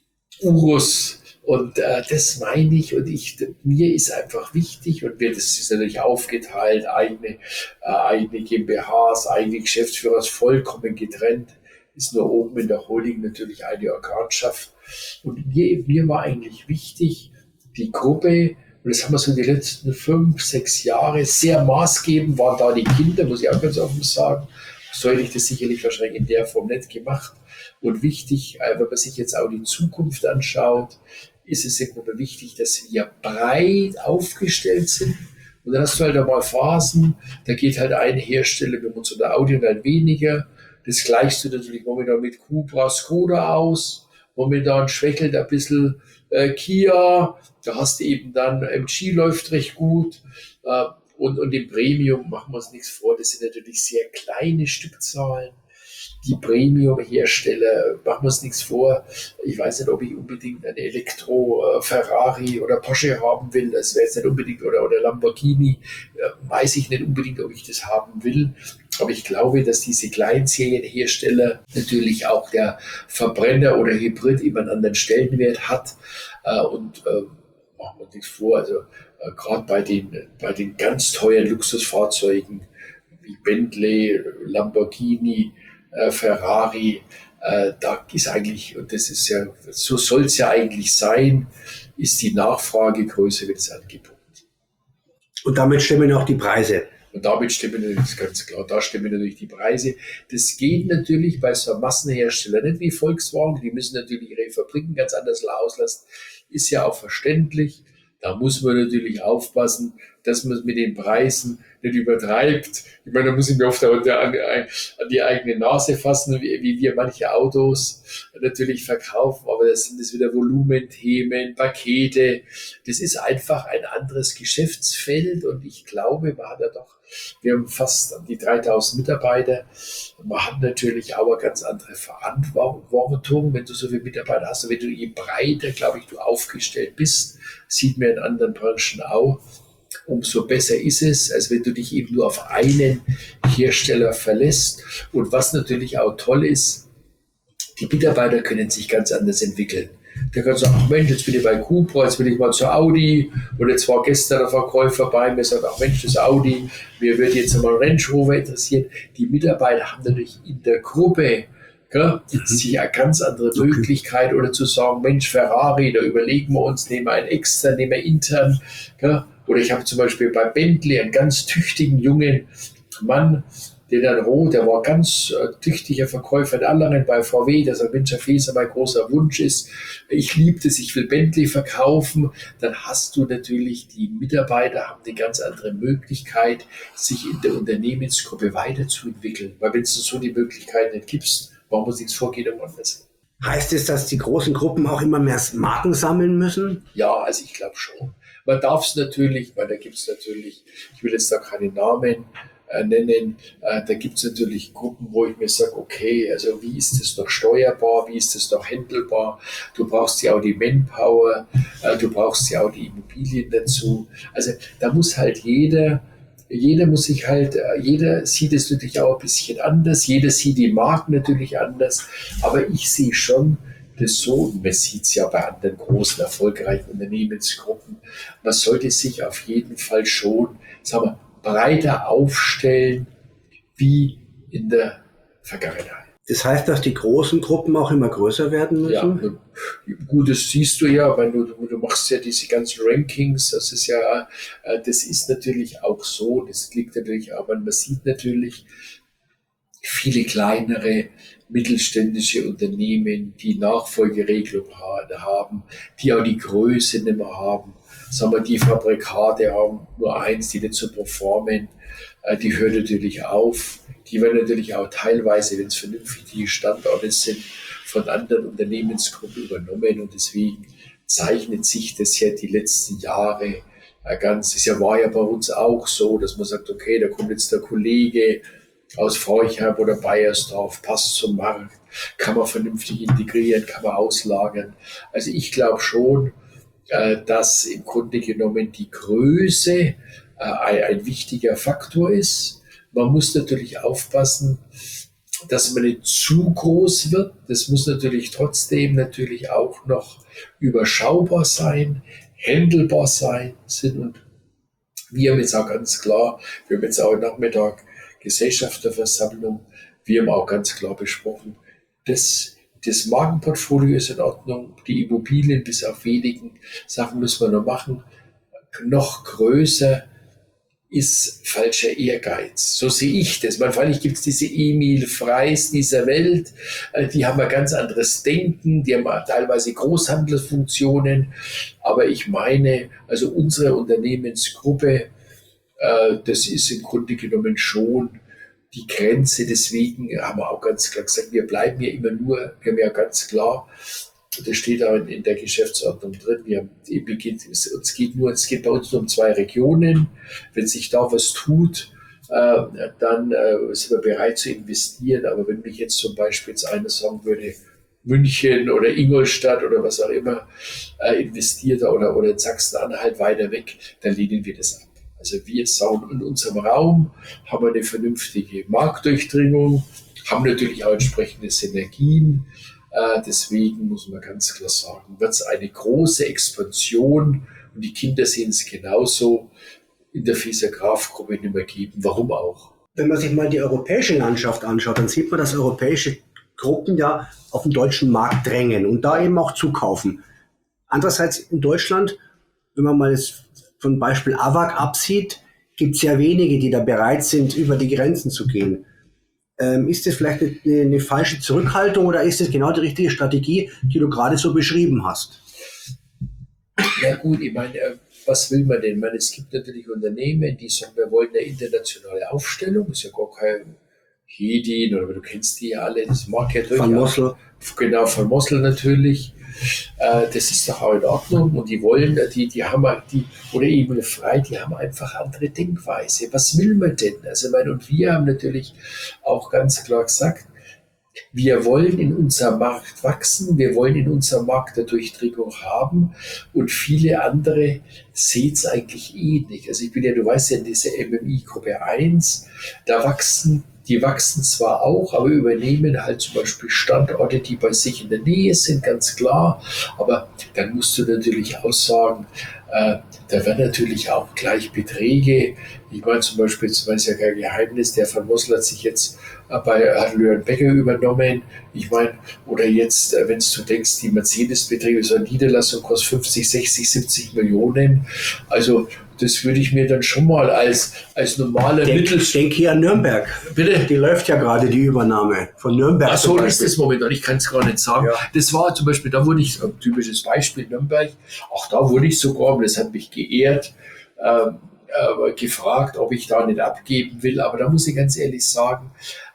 Speaker 3: Urus. Und das meine ich und mir ist einfach wichtig und das ist natürlich aufgeteilt, eigene GmbHs, eigene Geschäftsführer, vollkommen getrennt. Ist nur oben in der Holding natürlich eine Organschaft. Und mir war eigentlich wichtig, die Gruppe, und das haben wir so die letzten 5, 6 Jahre sehr maßgebend, waren da die Kinder, muss ich auch ganz offen sagen. So hätte ich das sicherlich wahrscheinlich in der Form nicht gemacht. Und wichtig, wenn man sich jetzt auch die Zukunft anschaut, ist es immer wichtig, dass wir breit aufgestellt sind. Und dann hast du halt einmal Phasen, da geht halt ein Hersteller mit uns oder Audi und halt weniger. Das gleichst du natürlich momentan mit Cupra, Skoda aus. Momentan schwächelt ein bisschen Kia. Da hast du eben dann MG läuft recht gut. Und im Premium machen wir uns nichts vor. Das sind natürlich sehr kleine Stückzahlen. Die Premium-Hersteller, machen wir uns nichts vor. Ich weiß nicht, ob ich unbedingt ein Elektro-Ferrari oder Porsche haben will. Das wäre jetzt nicht unbedingt, oder Lamborghini, weiß ich nicht unbedingt, ob ich das haben will. Aber ich glaube, dass diese Kleinserienhersteller natürlich auch der Verbrenner oder Hybrid immer einen anderen Stellenwert hat. Und machen wir uns nichts vor. Also gerade bei den ganz teuren Luxusfahrzeugen wie Bentley, Lamborghini, Ferrari, da ist eigentlich, und das ist ja, so soll es ja eigentlich sein, ist die Nachfrage größer wie das Angebot.
Speaker 2: Und damit stimmen auch die Preise.
Speaker 3: Und damit stimmen natürlich, ganz klar, da stimmen natürlich die Preise. Das geht natürlich bei so einem Massenhersteller nicht wie Volkswagen, die müssen natürlich ihre Fabriken ganz anders auslassen, ist ja auch verständlich. Da muss man natürlich aufpassen, dass man es mit den Preisen nicht übertreibt. Ich meine, da muss ich mir oft an die eigene Nase fassen, wie wir manche Autos natürlich verkaufen, aber das sind wieder Volumenthemen, Pakete. Das ist einfach ein anderes Geschäftsfeld und ich glaube, wir haben fast an die 3000 Mitarbeiter. Man hat natürlich auch eine ganz andere Verantwortung, wenn du so viele Mitarbeiter hast. Und wenn du je breiter, glaube ich, du aufgestellt bist, sieht man in anderen Branchen auch, umso besser ist es, als wenn du dich eben nur auf einen Hersteller verlässt. Und was natürlich auch toll ist, die Mitarbeiter können sich ganz anders entwickeln. Der kann sagen, ach Mensch, jetzt bin ich bei Cupra, jetzt will ich mal zu Audi. Und jetzt war gestern der Verkäufer bei mir, sagt, ach Mensch, das Audi, mir wird jetzt mal ein Range Rover interessieren. Die Mitarbeiter haben natürlich in der Gruppe sich eine ganz andere Möglichkeit, oder zu sagen, Mensch, Ferrari, da überlegen wir uns, nehmen wir einen extern, nehmen wir intern. Oder ich habe zum Beispiel bei Bentley einen ganz tüchtigen jungen Mann, der war ganz tüchtiger Verkäufer in Erlangen bei VW, der sagt, Mensch, Herr Feser, mein großer Wunsch ist, ich liebe das, ich will Bentley verkaufen. Dann hast du natürlich, die Mitarbeiter haben eine ganz andere Möglichkeit, sich in der Unternehmensgruppe weiterzuentwickeln. Weil wenn du so die Möglichkeit nicht gibst, warum muss nichts vorgehen und anders?
Speaker 2: Heißt es, dass die großen Gruppen auch immer mehr Marken sammeln müssen?
Speaker 3: Ja, also ich glaube schon. Man darf es natürlich, weil da gibt es natürlich, ich will jetzt da keine Namen nennen, da gibt es natürlich Gruppen, wo ich mir sage, okay, also wie ist das noch steuerbar, wie ist das noch handelbar? Du brauchst ja auch die Manpower, du brauchst ja auch die Immobilien dazu. Also da muss halt jeder sieht es natürlich auch ein bisschen anders, jeder sieht die Marken natürlich anders, aber ich sehe schon das so, und man sieht es ja bei anderen großen, erfolgreichen Unternehmensgruppen, man sollte sich auf jeden Fall schon, sagen wir, breiter aufstellen wie in der Vergangenheit.
Speaker 2: Das heißt, dass die großen Gruppen auch immer größer werden müssen?
Speaker 3: Ja, gut, das siehst du ja, weil du machst ja diese ganzen Rankings, das ist natürlich auch so, das liegt natürlich auch, man sieht natürlich viele kleinere mittelständische Unternehmen, die Nachfolgeregelung haben, die auch die Größe nicht mehr haben. Sagen wir, die Fabrikate haben nur eins, die nicht so performen, die hören natürlich auf. Die werden natürlich auch teilweise, wenn es vernünftige Standorte sind, von anderen Unternehmensgruppen übernommen. Und deswegen zeichnet sich das ja die letzten Jahre war ja bei uns auch so, dass man sagt, okay, da kommt jetzt der Kollege aus Forchheim oder Baiersdorf, passt zum Markt, kann man vernünftig integrieren, kann man auslagern. Also ich glaube schon, dass im Grunde genommen die Größe ein wichtiger Faktor ist. Man muss natürlich aufpassen, dass man nicht zu groß wird. Das muss natürlich trotzdem natürlich auch noch überschaubar sein, handelbar sein. Und wir haben jetzt auch ganz klar, wir haben jetzt auch Nachmittag Gesellschafterversammlung, wir haben auch ganz klar besprochen, das Markenportfolio ist in Ordnung, die Immobilien bis auf wenigen Sachen müssen wir noch machen. Noch größer ist falscher Ehrgeiz. So sehe ich das. Wahrscheinlich gibt es diese Emil Freys dieser Welt, die haben ein ganz anderes Denken, die haben teilweise Großhandelsfunktionen, aber ich meine, also unsere Unternehmensgruppe, das ist im Grunde genommen schon die Grenze. Deswegen haben wir auch ganz klar gesagt, wir bleiben ja immer nur, wir haben ja ganz klar, das steht auch in der Geschäftsordnung drin, es geht bei uns nur um 2 Regionen. Wenn sich da was tut, dann sind wir bereit zu investieren. Aber wenn mich jetzt zum Beispiel einer sagen würde, München oder Ingolstadt oder was auch immer investiert oder in Sachsen-Anhalt weiter weg, dann lehnen wir das ab. Also wir sagen, in unserem Raum haben wir eine vernünftige Marktdurchdringung, haben natürlich auch entsprechende Synergien. Deswegen muss man ganz klar sagen, wird es eine große Expansion, und die Kinder sehen es genauso, in der Feser Graf-Gruppe nicht mehr geben. Warum auch?
Speaker 2: Wenn man sich mal die europäische Landschaft anschaut, dann sieht man, dass europäische Gruppen ja auf den deutschen Markt drängen und da eben auch zukaufen. Andererseits in Deutschland, wenn man mal das von Beispiel AWAC absieht, gibt es ja wenige, die da bereit sind, über die Grenzen zu gehen. Ist das vielleicht eine falsche Zurückhaltung oder ist das genau die richtige Strategie, die du gerade so beschrieben hast?
Speaker 3: Ja gut, ich meine, was will man denn? Ich meine, es gibt natürlich Unternehmen, die sagen, wir wollen eine internationale Aufstellung. Das ist ja gar kein Hedin, oder du kennst die ja alle, das mag ja durchaus.
Speaker 2: Von Mossel.
Speaker 3: Genau, von Mossel natürlich. Das ist doch auch in Ordnung, und die wollen, die haben oder eben frei, die haben einfach andere Denkweise. Was will man denn? Also, und wir haben natürlich auch ganz klar gesagt, wir wollen in unserem Markt wachsen, wir wollen in unserem Markt eine Durchdringung haben, und viele andere sehen es eigentlich nicht. Also du weißt ja, in dieser MMI Gruppe 1, da wachsen Die wachsen zwar auch, aber übernehmen halt zum Beispiel Standorte, die bei sich in der Nähe sind, ganz klar. Aber dann musst du natürlich auch sagen, da werden natürlich auch gleich Beträge. Ich meine zum Beispiel, das ist ja kein Geheimnis, der Van Mossel hat sich jetzt hat Löhren Becker übernommen. Ich meine, oder jetzt, wenn du denkst, die Mercedes-Betriebe, so eine Niederlassung kostet 50, 60, 70 Millionen. Also das würde ich mir dann schon mal als normaler
Speaker 2: Ich denke hier an Nürnberg.
Speaker 3: Bitte?
Speaker 2: Die läuft ja gerade, die Übernahme von Nürnberg.
Speaker 3: Ach so ist das momentan, ich kann es gar nicht sagen.
Speaker 2: Ja.
Speaker 3: Das war zum Beispiel, da wurde ich, ein typisches Beispiel Nürnberg, auch da wurde ich sogar, und das hat mich geehrt, gefragt, ob ich da nicht abgeben will. Aber da muss ich ganz ehrlich sagen,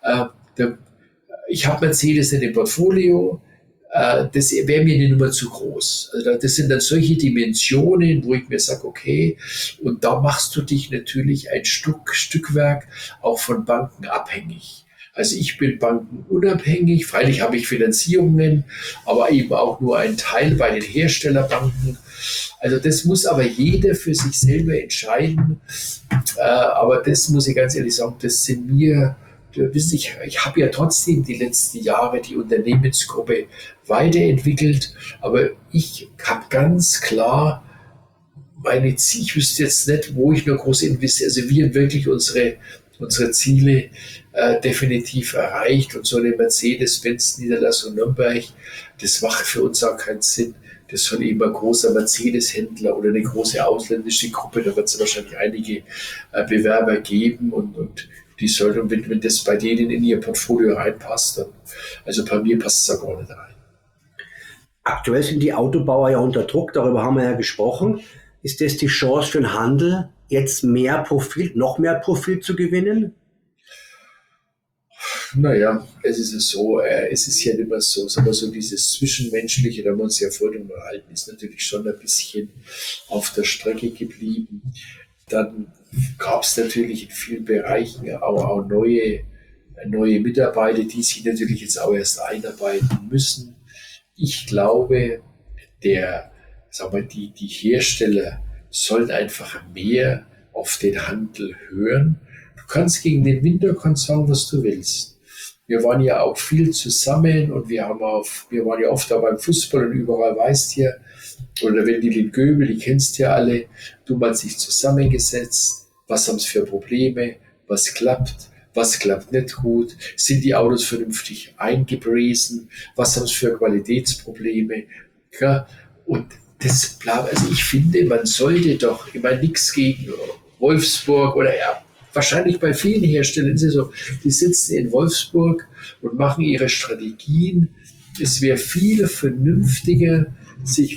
Speaker 3: ich habe Mercedes in dem Portfolio, das wäre mir die Nummer zu groß. Also das sind dann solche Dimensionen, wo ich mir sage, okay, und da machst du dich natürlich ein Stückwerk auch von Banken abhängig. Also ich bin bankenunabhängig, freilich habe ich Finanzierungen, aber eben auch nur einen Teil bei den Herstellerbanken. Also das muss aber jeder für sich selber entscheiden. Aber das muss ich ganz ehrlich sagen, das sind mir, ich habe ja trotzdem die letzten Jahre die Unternehmensgruppe weiterentwickelt, aber ich habe ganz klar meine Ziele, ich wüsste jetzt nicht, wo ich noch groß investiere. Also wir haben wirklich unsere Ziele definitiv erreicht und so eine Mercedes-Benz-Niederlassung Nürnberg, das macht für uns auch keinen Sinn. Das soll eben ein großer Mercedes-Händler oder eine große ausländische Gruppe, da wird es wahrscheinlich einige Bewerber geben und die sollten, wenn das bei denen in ihr Portfolio reinpasst, dann, also bei mir passt es da gar nicht rein.
Speaker 2: Aktuell sind die Autobauer ja unter Druck, darüber haben wir ja gesprochen. Ist das die Chance für den Handel, jetzt noch mehr Profit zu gewinnen?
Speaker 3: Naja, es ist ja so, es ist ja immer so, sagen wir so, dieses Zwischenmenschliche, da haben wir uns ja vorhin unterhalten, ist natürlich schon ein bisschen auf der Strecke geblieben. Dann gab es natürlich in vielen Bereichen auch neue Mitarbeiter, die sich natürlich jetzt auch erst einarbeiten müssen. Ich glaube, die Hersteller sollen einfach mehr auf den Handel hören. Du kannst gegen den Winterkorn sagen, was du willst. Wir waren ja auch viel zusammen und wir waren ja oft da beim Fußball und überall weißt hier, oder wenn die Göbel, die kennst ja alle, du man sich zusammengesetzt, was haben sie für Probleme, was klappt nicht gut, sind die Autos vernünftig eingepriesen, was haben sie für Qualitätsprobleme, ja, und das bleibt, also ich finde, man sollte doch, ich meine, nichts gegen Wolfsburg oder ja, wahrscheinlich bei vielen Herstellern ist es so, die sitzen in Wolfsburg und machen ihre Strategien. Es wäre viel vernünftiger, sich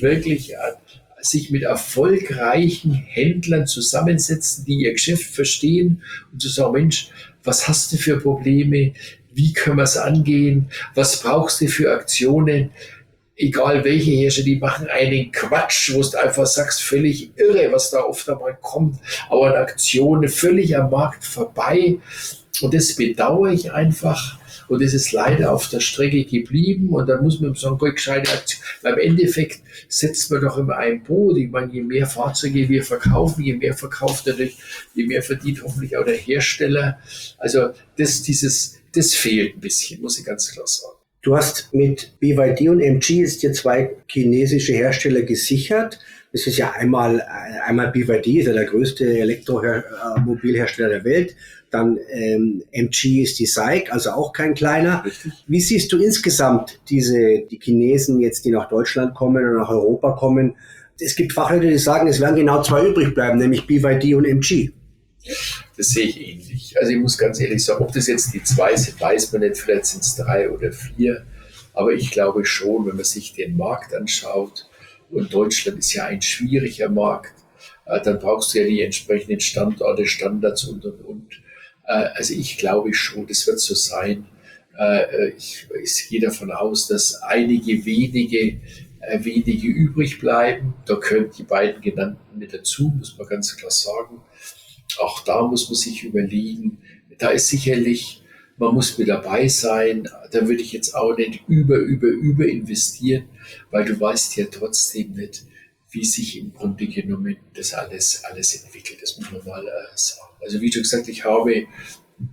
Speaker 3: mit erfolgreichen Händlern zusammensetzen, die ihr Geschäft verstehen und zu sagen, Mensch, was hast du für Probleme? Wie können wir es angehen? Was brauchst du für Aktionen? Egal welche Hersteller, die machen einen Quatsch, wo du einfach sagst, völlig irre, was da oft einmal kommt, aber eine Aktion völlig am Markt vorbei und das bedauere ich einfach und es ist leider auf der Strecke geblieben und dann muss man sagen, gut, gescheite Aktion, weil im Endeffekt setzt man doch immer ein Boot, ich meine, je mehr Fahrzeuge wir verkaufen, je mehr verkauft natürlich, je mehr verdient hoffentlich auch der Hersteller, also das fehlt ein bisschen, muss ich ganz klar sagen.
Speaker 2: Du hast mit BYD und MG jetzt dir 2 chinesische Hersteller gesichert. Das ist ja einmal BYD, ist ja der größte Elektromobilhersteller der Welt. Dann MG ist die SAIC, also auch kein kleiner.
Speaker 3: Richtig.
Speaker 2: Wie siehst du insgesamt die Chinesen jetzt, die nach Deutschland kommen oder nach Europa kommen? Es gibt Fachleute, die sagen, es werden genau 2 übrig bleiben, nämlich BYD und MG.
Speaker 3: Das sehe ich ähnlich. Also ich muss ganz ehrlich sagen, ob das jetzt die 2 sind, weiß man nicht, vielleicht sind es 3 oder 4. Aber ich glaube schon, wenn man sich den Markt anschaut, und Deutschland ist ja ein schwieriger Markt, dann brauchst du ja die entsprechenden Standorte, Standards und. Also ich glaube schon, das wird so sein. Ich gehe davon aus, dass einige wenige übrig bleiben. Da gehören die beiden genannten mit dazu, muss man ganz klar sagen. Auch da muss man sich überlegen, da ist sicherlich, man muss mit dabei sein, da würde ich jetzt auch nicht über investieren, weil du weißt ja trotzdem nicht, wie sich im Grunde genommen das alles entwickelt, das muss man mal sagen. Also wie schon gesagt, ich habe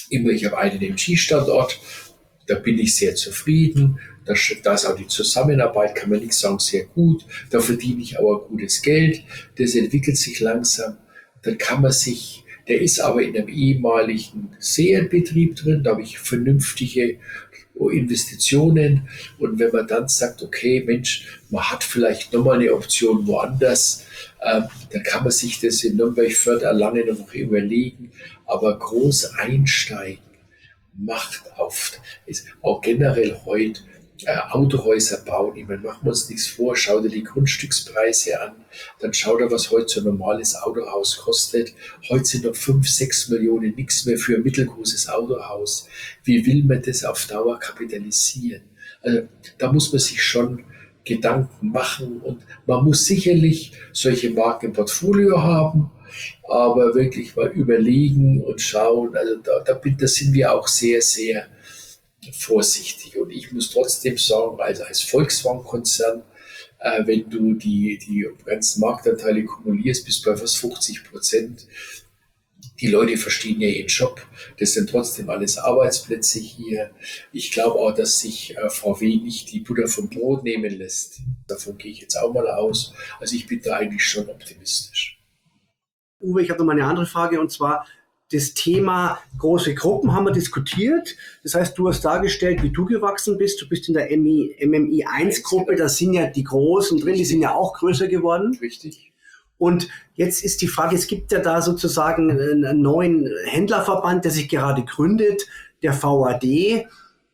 Speaker 3: Ich habe einen im Skistandort, da bin ich sehr zufrieden. Da ist auch die Zusammenarbeit, kann man nicht sagen, sehr gut. Da verdiene ich aber gutes Geld. Das entwickelt sich langsam. Dann kann man sich, der ist aber in einem ehemaligen Serienbetrieb drin, da habe ich vernünftige Investitionen. Und wenn man dann sagt, okay, Mensch, man hat vielleicht nochmal eine Option woanders, dann kann man sich das in Nürnberg-Fürth Erlangen noch überlegen. Aber groß einsteigen macht oft, ist auch generell heute Autohäuser bauen. Ich meine, machen wir uns nichts vor, schau dir die Grundstückspreise an, dann schau dir, was heute so ein normales Autohaus kostet. Heute sind noch 5, 6 Millionen nichts mehr für ein mittelgroßes Autohaus. Wie will man das auf Dauer kapitalisieren? Also da muss man sich schon Gedanken machen und man muss sicherlich solche Marken im Portfolio haben, aber wirklich mal überlegen und schauen. Also da sind wir auch sehr, sehr vorsichtig. Und ich muss trotzdem sagen, also als Volkswagen-Konzern, wenn du die ganzen Marktanteile kumulierst, bist du bei fast 50%. Die Leute verstehen ja ihren Job. Das sind trotzdem alles Arbeitsplätze hier. Ich glaube auch, dass sich VW nicht die Butter vom Brot nehmen lässt. Davon gehe ich jetzt auch mal aus. Also ich bin da eigentlich schon optimistisch.
Speaker 2: Uwe, ich habe noch mal eine andere Frage, und zwar das Thema große Gruppen haben wir diskutiert. Das heißt, du hast dargestellt, wie du gewachsen bist. Du bist in der MMI1-Gruppe, da sind ja die Großen drin, die sind ja auch größer geworden.
Speaker 3: Richtig.
Speaker 2: Und jetzt ist die Frage, es gibt ja da sozusagen einen neuen Händlerverband, der sich gerade gründet, der VAD,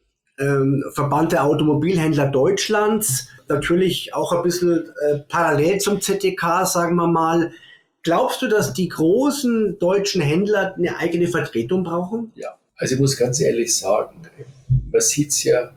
Speaker 2: Verband der Automobilhändler Deutschlands, natürlich auch ein bisschen parallel zum ZDK, sagen wir mal. Glaubst du, dass die großen deutschen Händler eine eigene Vertretung brauchen?
Speaker 3: Ja, also ich muss ganz ehrlich sagen, man sieht es ja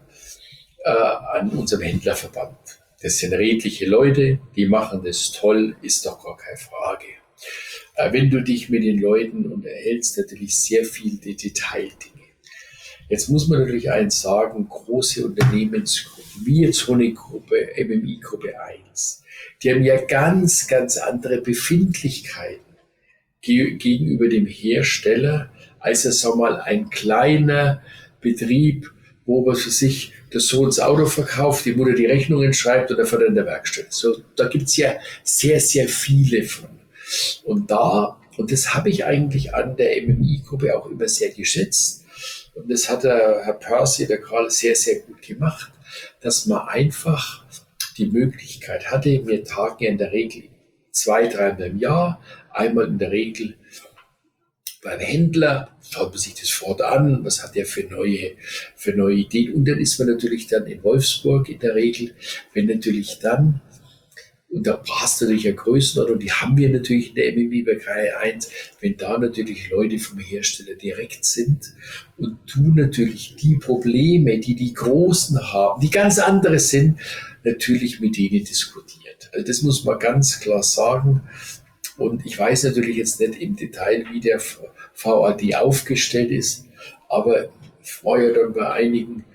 Speaker 3: an unserem Händlerverband. Das sind redliche Leute, die machen das toll, ist doch gar keine Frage. Wenn du dich mit den Leuten unterhältst, natürlich sehr viele Detaildinge. Jetzt muss man natürlich eins sagen, große Unternehmensgruppen, wie jetzt so eine Gruppe, MMI-Gruppe 1, die haben ja ganz, ganz andere Befindlichkeiten gegenüber dem Hersteller, als es, sag mal, ein kleiner Betrieb, wo man für sich das Sohn das Auto verkauft, die Mutter die Rechnungen schreibt oder fährt in der Werkstatt. So, da gibt's ja sehr, sehr viele von. Und das habe ich eigentlich an der MMI-Gruppe auch immer sehr geschätzt. Und das hat der Herr Percy, der Karl, sehr, sehr gut gemacht, dass man einfach die Möglichkeit hatte, wir tagen in der Regel 2-3 Mal im Jahr, einmal in der Regel beim Händler, schaut man sich das fort an, was hat der für neue Ideen. Und dann ist man natürlich dann in Wolfsburg in der Regel, wenn natürlich dann, und da passt natürlich eine Größenordnung, die haben wir natürlich in der MMI-Bäckerei 1, wenn da natürlich Leute vom Hersteller direkt sind und du natürlich die Probleme, die die Großen haben, die ganz andere sind, natürlich mit denen diskutiert. Also das muss man ganz klar sagen. Und ich weiß natürlich jetzt nicht im Detail, wie der VAD aufgestellt ist, aber ich war ja dann bei einigen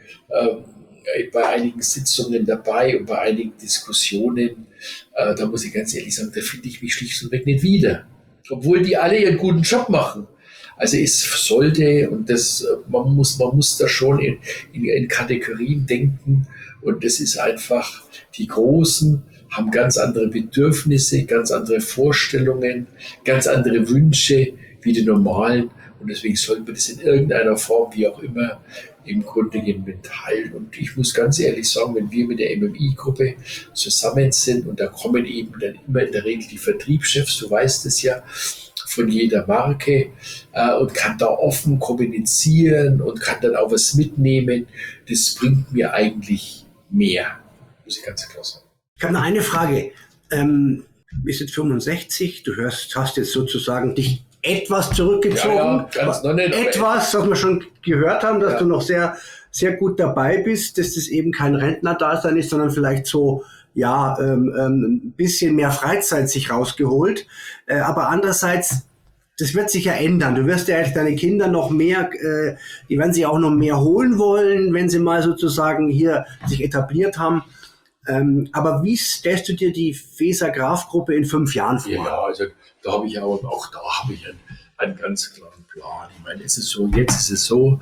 Speaker 3: Sitzungen dabei und bei einigen Diskussionen, da muss ich ganz ehrlich sagen, da finde ich mich schlicht und weg nicht wieder. Obwohl die alle ihren guten Job machen. Also es sollte, und das, man muss da schon in Kategorien denken, und das ist einfach, die Großen haben ganz andere Bedürfnisse, ganz andere Vorstellungen, ganz andere Wünsche wie die Normalen. Und deswegen sollte man das in irgendeiner Form, wie auch immer, im Grunde genommen teilen. Und ich muss ganz ehrlich sagen, wenn wir mit der MMI-Gruppe zusammen sind, und da kommen eben dann immer in der Regel die Vertriebschefs, du weißt es ja, von jeder Marke, und kann da offen kommunizieren und kann dann auch was mitnehmen, das bringt mir eigentlich mehr, muss ich ganz klar sagen.
Speaker 2: Ich habe noch eine Frage. Du bist jetzt 65, du hast jetzt sozusagen dich etwas zurückgezogen.
Speaker 3: Ja, ganz noch nicht,
Speaker 2: etwas, was wir schon gehört haben, dass du noch sehr, sehr gut dabei bist, dass das eben kein Rentnerdasein ist, sondern vielleicht so, ein bisschen mehr Freizeit sich rausgeholt. Aber andererseits, das wird sich ja ändern. Du wirst ja eigentlich deine Kinder noch mehr, die werden sich auch noch mehr holen wollen, wenn sie mal sozusagen hier sich etabliert haben. Aber wie stellst du dir die Feser-Graf-Gruppe in 5 Jahren vor?
Speaker 3: Ja, also da habe ich einen ganz klaren Plan. Ich meine, jetzt ist es so,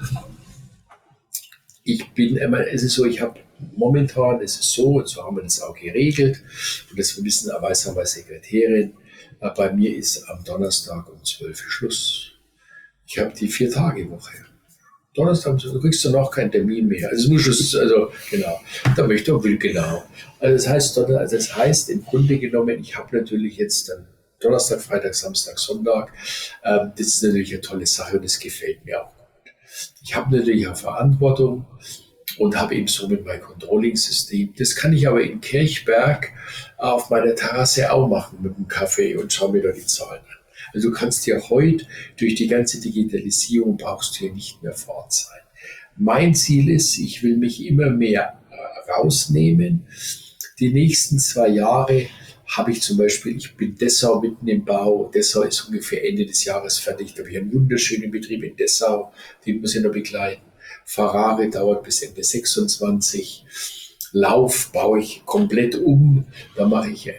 Speaker 3: ich habe momentan, es ist so, und so haben wir das auch geregelt, und das wissen aber meine Sekretärin, bei mir ist am Donnerstag um 12 Uhr Schluss. Ich habe die 4-Tage-Woche. Donnerstag, du kriegst dann auch keinen Termin mehr. Also nur Schluss, also genau, da möchte ich will genau. Also das heißt im Grunde genommen, ich habe natürlich jetzt dann Donnerstag, Freitag, Samstag, Sonntag. Das ist natürlich eine tolle Sache und das gefällt mir auch. Ich habe natürlich auch Verantwortung und habe eben somit mein Controlling-System. Das kann ich aber in Kirchberg auf meiner Terrasse auch machen mit dem Kaffee und schaue mir da die Zahlen an. Also du kannst ja heute durch die ganze Digitalisierung brauchst du hier nicht mehr vor Ort sein. Mein Ziel ist, ich will mich immer mehr rausnehmen. Die nächsten 2 Jahre habe ich zum Beispiel, ich bin Dessau mitten im Bau. Dessau ist ungefähr Ende des Jahres fertig. Da habe ich einen wunderschönen Betrieb in Dessau, den muss ich noch begleiten. Ferrari dauert bis Ende 26. Lauf baue ich komplett um. Den mache ich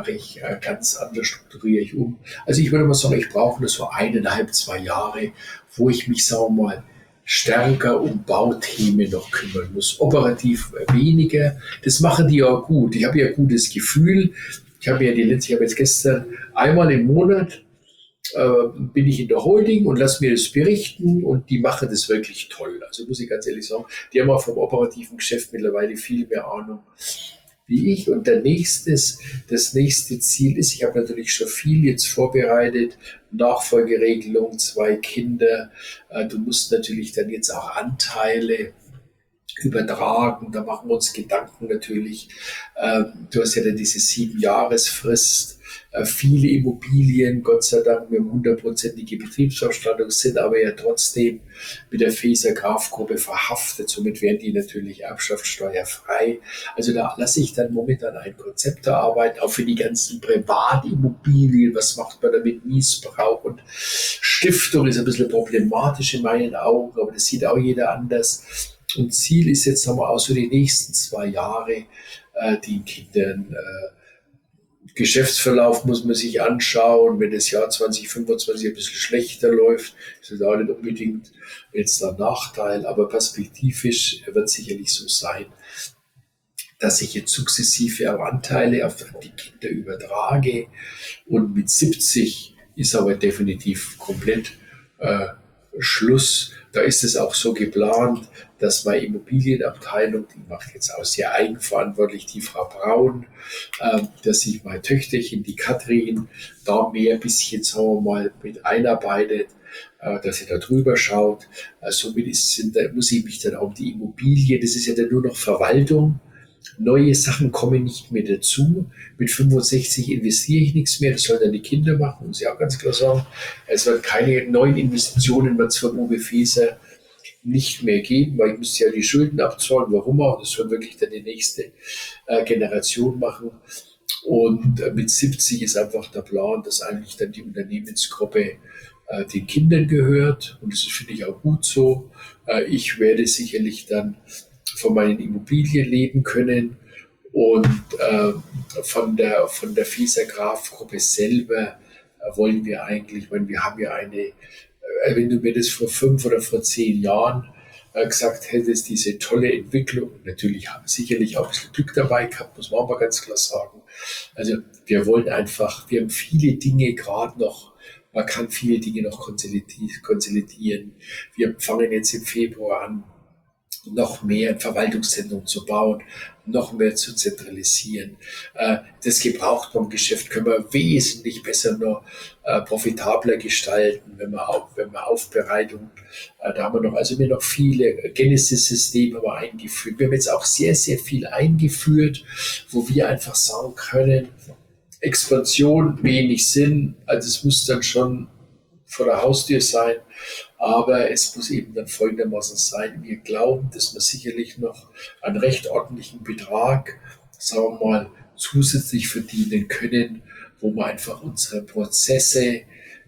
Speaker 3: ganz anders, strukturiere ich um. Also ich würde mal sagen, ich brauche nur so 1,5, 2 Jahre, wo ich mich, sagen wir mal, stärker um Bauthemen noch kümmern muss. Operativ weniger. Das machen die auch gut. Ich habe ja ein gutes Gefühl. Ich habe jetzt gestern einmal im Monat bin ich in der Holding und lasse mir das berichten und die machen das wirklich toll. Also muss ich ganz ehrlich sagen, die haben auch vom operativen Geschäft mittlerweile viel mehr Ahnung wie ich. Und das nächste Ziel ist, ich habe natürlich schon viel jetzt vorbereitet, Nachfolgeregelung, 2 Kinder. Du musst natürlich dann jetzt auch Anteile übertragen, da machen wir uns Gedanken natürlich. Du hast ja dann diese 7-Jahresfrist. Viele Immobilien, Gott sei Dank, wir haben 100%ige Betriebsausstattung, sind aber ja trotzdem mit der Feser-Graf-Gruppe verhaftet. Somit werden die natürlich erbschaftssteuerfrei. Also da lasse ich dann momentan ein Konzept erarbeiten, auch für die ganzen Privatimmobilien. Was macht man damit? Missbrauch und Stiftung ist ein bisschen problematisch in meinen Augen, aber das sieht auch jeder anders. Und Ziel ist jetzt, sagen wir auch so die nächsten 2 Jahre, den Kindern Geschäftsverlauf muss man sich anschauen. Wenn das Jahr 2025 ein bisschen schlechter läuft, ist das auch nicht unbedingt jetzt ein Nachteil, aber perspektivisch wird es sicherlich so sein, dass ich jetzt sukzessive auch Anteile auf die Kinder übertrage und mit 70 ist aber definitiv komplett Schluss. Da ist es auch so geplant, dass meine Immobilienabteilung, die macht jetzt auch sehr eigenverantwortlich, die Frau Braun, dass sich mein Töchterchen, die Katrin, da mehr ein bisschen, sagen wir mal, mit einarbeitet, dass sie da drüber schaut. Somit muss ich mich dann auch um die Immobilie, das ist ja dann nur noch Verwaltung. Neue Sachen kommen nicht mehr dazu. Mit 65 investiere ich nichts mehr. Das sollen dann die Kinder machen, muss ich auch ganz klar sagen. Es wird keine neuen Investitionen mehr zur Uwe Feser nicht mehr geben, weil ich müsste ja die Schulden abzahlen. Warum auch? Das soll wirklich dann die nächste Generation machen. Und mit 70 ist einfach der Plan, dass eigentlich dann die Unternehmensgruppe den Kindern gehört. Und das finde ich auch gut so. Ich werde sicherlich dann von meinen Immobilien leben können und von der Feser-Graf-Gruppe selber wollen wir eigentlich, wenn wir haben ja wenn du mir das vor 5 oder vor 10 Jahren gesagt hättest, diese tolle Entwicklung, natürlich haben wir sicherlich auch ein bisschen Glück dabei gehabt, muss man auch mal ganz klar sagen. Also wir haben viele Dinge gerade noch, man kann viele Dinge noch konsolidieren. Wir fangen jetzt im Februar an, noch mehr Verwaltungszentrum zu bauen, noch mehr zu zentralisieren. Das Gebrauchtwarengeschäft können wir wesentlich besser noch profitabler gestalten, wenn wir Aufbereitung, da haben wir noch viele Genesis-Systeme eingeführt. Wir haben jetzt auch sehr, sehr viel eingeführt, wo wir einfach sagen können, Expansion wenig Sinn, also es muss dann schon vor der Haustür sein, aber es muss eben dann folgendermaßen sein, wir glauben, dass wir sicherlich noch einen recht ordentlichen Betrag, sagen wir mal, zusätzlich verdienen können, wo wir einfach unsere Prozesse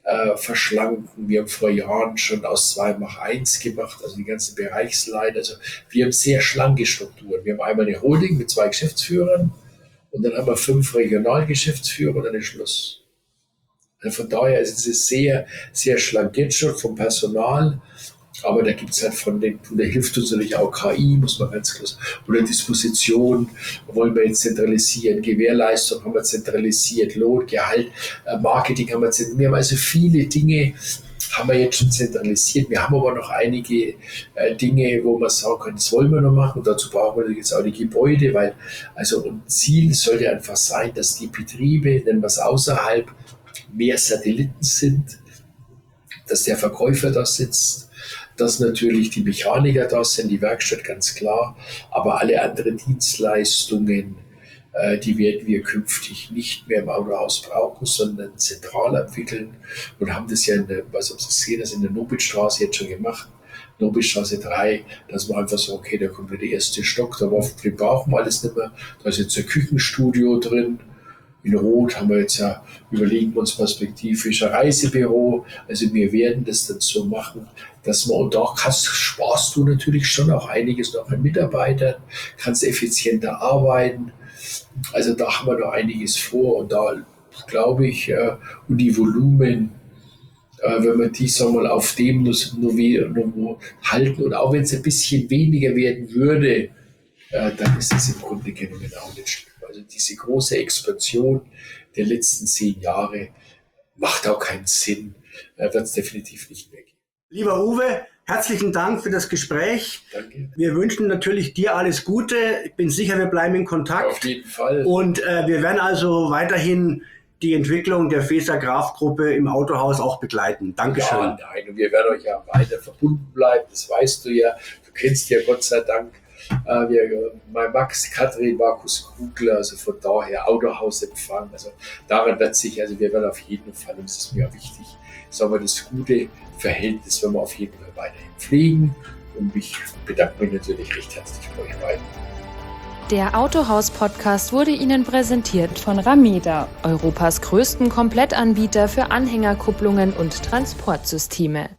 Speaker 3: verschlanken. Wir haben vor Jahren schon aus 2x1 gemacht, also die ganzen Bereichsleiter. Also wir haben sehr schlanke Strukturen. Wir haben einmal eine Holding mit 2 Geschäftsführern und dann haben wir 5 Regionalgeschäftsführer und dann ist Schluss. Also von daher ist es sehr, sehr schlank. Jetzt schon vom Personal, aber da gibt es halt da hilft uns natürlich auch KI, muss man ganz klar sagen. Oder Disposition wollen wir jetzt zentralisieren, Gewährleistung haben wir zentralisiert, Lohn, Gehalt, Marketing haben wir zentralisiert. Wir haben also viele Dinge, haben wir jetzt schon zentralisiert. Wir haben aber noch einige Dinge, wo man sagen kann, das wollen wir noch machen. Und dazu brauchen wir jetzt auch die Gebäude, weil also ein Ziel sollte einfach sein, dass die Betriebe, nennen wir es außerhalb, mehr Satelliten sind, dass der Verkäufer da sitzt, dass natürlich die Mechaniker da sind, die Werkstatt ganz klar, aber alle anderen Dienstleistungen, die werden wir künftig nicht mehr im Autohaus brauchen, sondern zentral entwickeln und haben das ja in der Nobelstraße jetzt schon gemacht, Nobelstraße 3, dass man einfach so, okay, da kommt der erste Stock, da brauchen wir alles nicht mehr, da ist jetzt ein Küchenstudio drin. In Rot haben wir jetzt überlegen wir uns perspektivisch ein Reisebüro. Also wir werden das dann so machen, dass man, und da sparst du natürlich schon auch einiges noch an Mitarbeitern, kannst effizienter arbeiten. Also da haben wir noch einiges vor und da glaube ich, und die Volumen, wenn wir die, sagen wir mal, auf dem nur halten und auch wenn es ein bisschen weniger werden würde, dann ist es im Grunde genommen auch nicht schlimm. Also diese große Expansion der letzten 10 Jahre macht auch keinen Sinn, wird es definitiv nicht mehr geben.
Speaker 2: Lieber Uwe, herzlichen Dank für das Gespräch.
Speaker 3: Danke.
Speaker 2: Wir wünschen natürlich dir alles Gute. Ich bin sicher, wir bleiben in Kontakt.
Speaker 3: Auf jeden Fall.
Speaker 2: Und wir werden also weiterhin die Entwicklung der Feser-Graf-Gruppe im Autohaus auch begleiten. Dankeschön.
Speaker 3: Ja, nein, und wir werden euch ja weiter verbunden bleiben, das weißt du ja. Du kennst ja Gott sei Dank mein Max, Katrin, Markus Kugler, also von daher Autohausempfang, also daran wird sich, also wir werden auf jeden Fall, und das ist mir auch wichtig, sagen wir, das gute Verhältnis werden wir auf jeden Fall weiterhin pflegen und ich bedanke mich natürlich recht herzlich bei euch beiden.
Speaker 1: Der Autohaus-Podcast wurde Ihnen präsentiert von Rameda, Europas größten Komplettanbieter für Anhängerkupplungen und Transportsysteme.